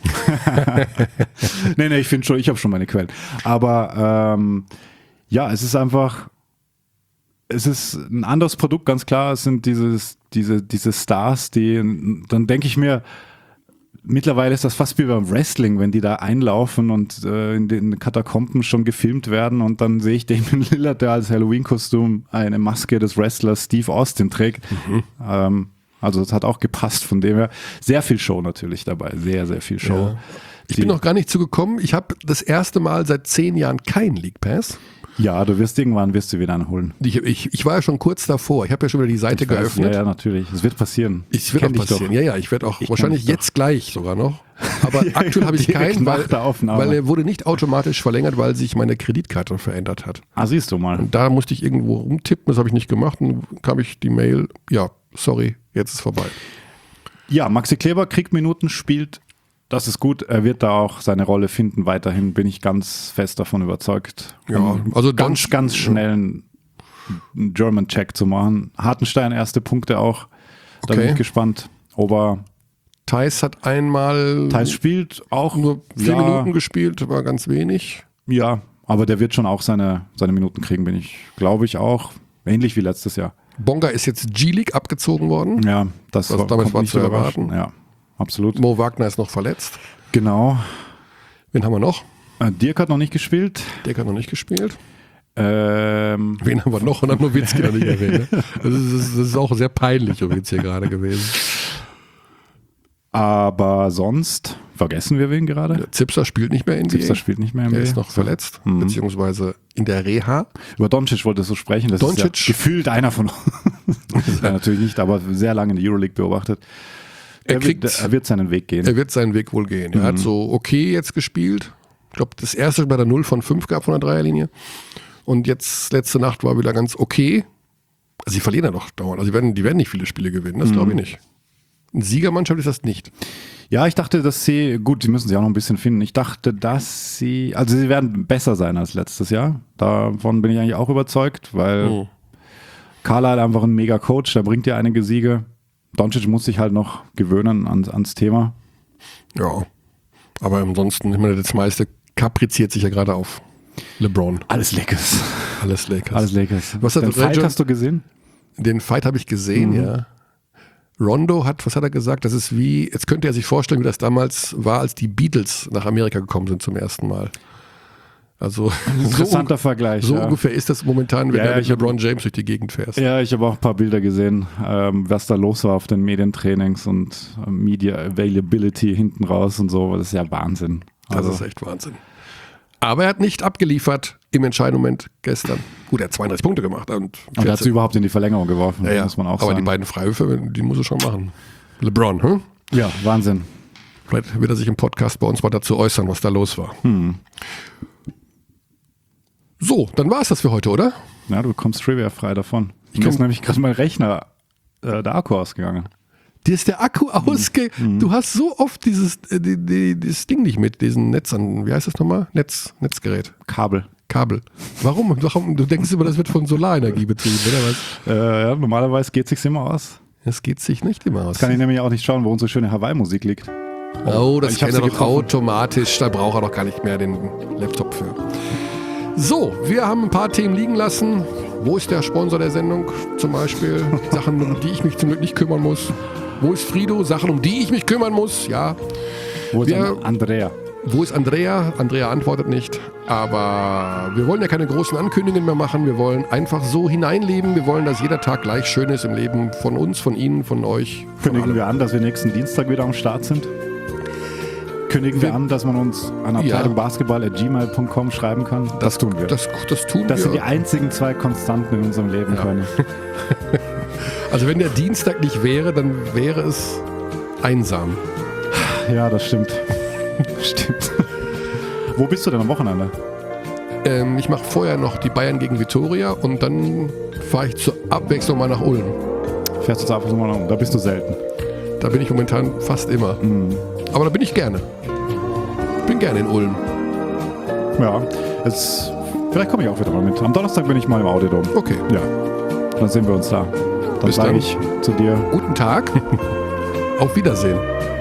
nee, nee, ich finde schon, ich habe schon meine Quellen. Aber ähm, ja, es ist einfach, es ist ein anderes Produkt, ganz klar. Es sind dieses, diese, diese Stars, die, dann denke ich mir, mittlerweile ist das fast wie beim Wrestling, wenn die da einlaufen und äh, in den Katakomben schon gefilmt werden und dann sehe ich Damian Lillard, der als Halloween-Kostüm eine Maske des Wrestlers Steve Austin trägt. Mhm. Ähm, also das hat auch gepasst, von dem her. Sehr viel Show natürlich dabei, sehr, sehr viel Show. Ja. Ich bin noch gar nicht zugekommen. Ich habe das erste Mal seit zehn Jahren keinen League Pass. Ja, du wirst irgendwann, wirst du wieder einen holen. Ich, ich, ich war ja schon kurz davor. Ich habe ja schon wieder die Seite Ich weiß, geöffnet. Ja, ja, natürlich. Es wird passieren. Es wird Kenn auch dich passieren. doch. Ja, ja, ich werde auch Ich wahrscheinlich kenn dich doch. jetzt gleich sogar noch. Aber Ja, aktuell habe ich direkt keinen, nach weil, der Aufnahme. weil er wurde nicht automatisch verlängert, weil sich meine Kreditkarte verändert hat. Ah, siehst du mal. Und da musste ich irgendwo rumtippen, das habe ich nicht gemacht. Und dann kam ich die Mail, ja, sorry, jetzt ist vorbei. Ja, Maxi Kleber kriegt Minuten, spielt. Das ist gut. Er wird da auch seine Rolle finden. Weiterhin bin ich ganz fest davon überzeugt. Ja, Um also ganz, Don- ganz schnell einen German Check zu machen. Hartenstein erste Punkte auch. Da Okay. bin ich gespannt. Aber Thais hat einmal Thais spielt auch nur vier ja, Minuten gespielt, war ganz wenig. Ja, aber der wird schon auch seine, seine Minuten kriegen, bin ich, glaube ich auch. Ähnlich wie letztes Jahr. Bonga ist jetzt G-League abgezogen worden. Ja, das Was war, damals kommt war nicht zu überraschend. erwarten. Ja, absolut. Mo Wagner ist noch verletzt. Genau. Wen haben wir noch? Äh, Dirk hat noch nicht gespielt. Der hat noch nicht gespielt. Ähm, Wen haben wir noch? Und dann Nowitzki noch nicht erwähnt. Ne? Das, ist, das ist- das ist auch sehr peinlich, Nowitzki hier gerade gewesen. aber sonst vergessen wir wen gerade. Der Zipser spielt nicht mehr in die. Zipser spielt nicht mehr im Der B. ist noch verletzt, Mhm. beziehungsweise in der Reha. Über Doncic wolltest du sprechen. Das Doncic- ist ja gefühlt einer von uns. Ja, natürlich nicht, aber sehr lange in der Euroleague beobachtet. Er Er, kriegt- wird, er wird seinen Weg gehen. Er wird seinen Weg wohl gehen. Er Mhm. hat so okay jetzt gespielt. Ich glaube, das erste bei der null von fünf gab von der Dreierlinie. Und jetzt, letzte Nacht war wieder ganz okay. Also, sie verlieren ja doch dauernd. Also, die werden, die werden nicht viele Spiele gewinnen. Das glaube ich nicht. Eine Siegermannschaft ist das nicht. Ja, ich dachte, dass sie, gut, sie müssen sich auch noch ein bisschen finden. Ich dachte, dass sie, also sie werden besser sein als letztes Jahr. Davon bin ich eigentlich auch überzeugt, weil Oh. Carla hat einfach einen mega Coach, der bringt dir einige Siege. Doncic muss sich halt noch gewöhnen ans, ans Thema. Ja. Aber ansonsten, ich meine, das meiste kapriziert sich ja gerade auf LeBron. Alles Lakers. Alles Lakers. Alles Lakers. Was hat Den Fight Reggie- hast du gesehen? Den Fight habe ich gesehen, Mhm. ja. Rondo hat, was hat er gesagt? Das ist wie, jetzt könnte er sich vorstellen, wie das damals war, als die Beatles nach Amerika gekommen sind zum ersten Mal. Also so, Interessanter Vergleich. so ja. ungefähr ist das momentan, wenn Ja, du ja, mit ich hab- LeBron James durch die Gegend fährst. Ja, ich habe auch ein paar Bilder gesehen, ähm, was da los war auf den Medientrainings und äh, Media Availability hinten raus und so. Das ist ja Wahnsinn. Das Also, ist echt Wahnsinn. Aber er hat nicht abgeliefert im entscheidenden Moment gestern. Gut, er hat zweiunddreißig Punkte gemacht. Und und er hat vierzehn sie überhaupt in die Verlängerung geworfen, ja, ja. muss man auch Aber sagen. die beiden Freiwürfe, die muss er schon machen. LeBron, hm? Ja, Wahnsinn. Vielleicht wird er sich im Podcast bei uns mal dazu äußern, was da los war. Hm. So, dann war es das für heute, oder? Ja, du kommst Trivia frei davon. Ich Mir ist komm- nämlich gerade mein Rechner, äh, der Akku ausgegangen. Dir ist der Akku ausge... Du hast so oft dieses äh, die, die, dieses Ding nicht mit, diesen Netz an... Wie heißt das nochmal? Netz, Netzgerät. Kabel. Kabel. Warum? Warum? Du denkst immer, das wird von Solarenergie betrieben, oder was? Äh, ja, normalerweise geht es sich immer aus. Das geht sich nicht immer aus. Kann ich nämlich auch nicht schauen, wo unsere schöne Hawaii-Musik liegt. Oh, das Ich hab kann er sie doch getroffen. automatisch. Da braucht er doch gar nicht mehr den Laptop für. So, wir haben ein paar Themen liegen lassen. Wo ist der Sponsor der Sendung zum Beispiel? Sachen, um die ich mich zum Glück nicht kümmern muss. Wo ist Frido? Sachen, um die ich mich kümmern muss. Ja. Wo ist Wir- An- Andrea? Wo ist Andrea? Andrea antwortet nicht. Aber wir wollen ja keine großen Ankündigungen mehr machen. Wir wollen einfach so hineinleben. Wir wollen, dass jeder Tag gleich schön ist im Leben von uns, von Ihnen, von euch. Von Kündigen allen. wir an, dass wir nächsten Dienstag wieder am Start sind? Kündigen wir, Wir- an, dass man uns an abteilung basketball at gmail punkt com schreiben kann? Das, tun wir. Das, das tun Das wir. sind die einzigen zwei Konstanten in unserem Leben, Ja. Conny. Also wenn der Dienstag nicht wäre, dann wäre es einsam. Ja, das stimmt. Stimmt. Wo bist du denn am Wochenende? Ähm, ich mache vorher noch die Bayern gegen Vitoria und dann fahre ich zur Abwechslung mal nach Ulm. Fährst du zur Abwechslung mal um? Da bist du selten. Da bin ich momentan fast immer. Mhm. Aber da bin ich gerne. Bin gerne in Ulm. Ja, jetzt, vielleicht komme ich auch wieder mal mit. Am Donnerstag bin ich mal im Audiodom. Okay. Ja, dann sehen wir uns da. Dann Bis sage dann. ich zu dir, Guten Tag. Auf Wiedersehen.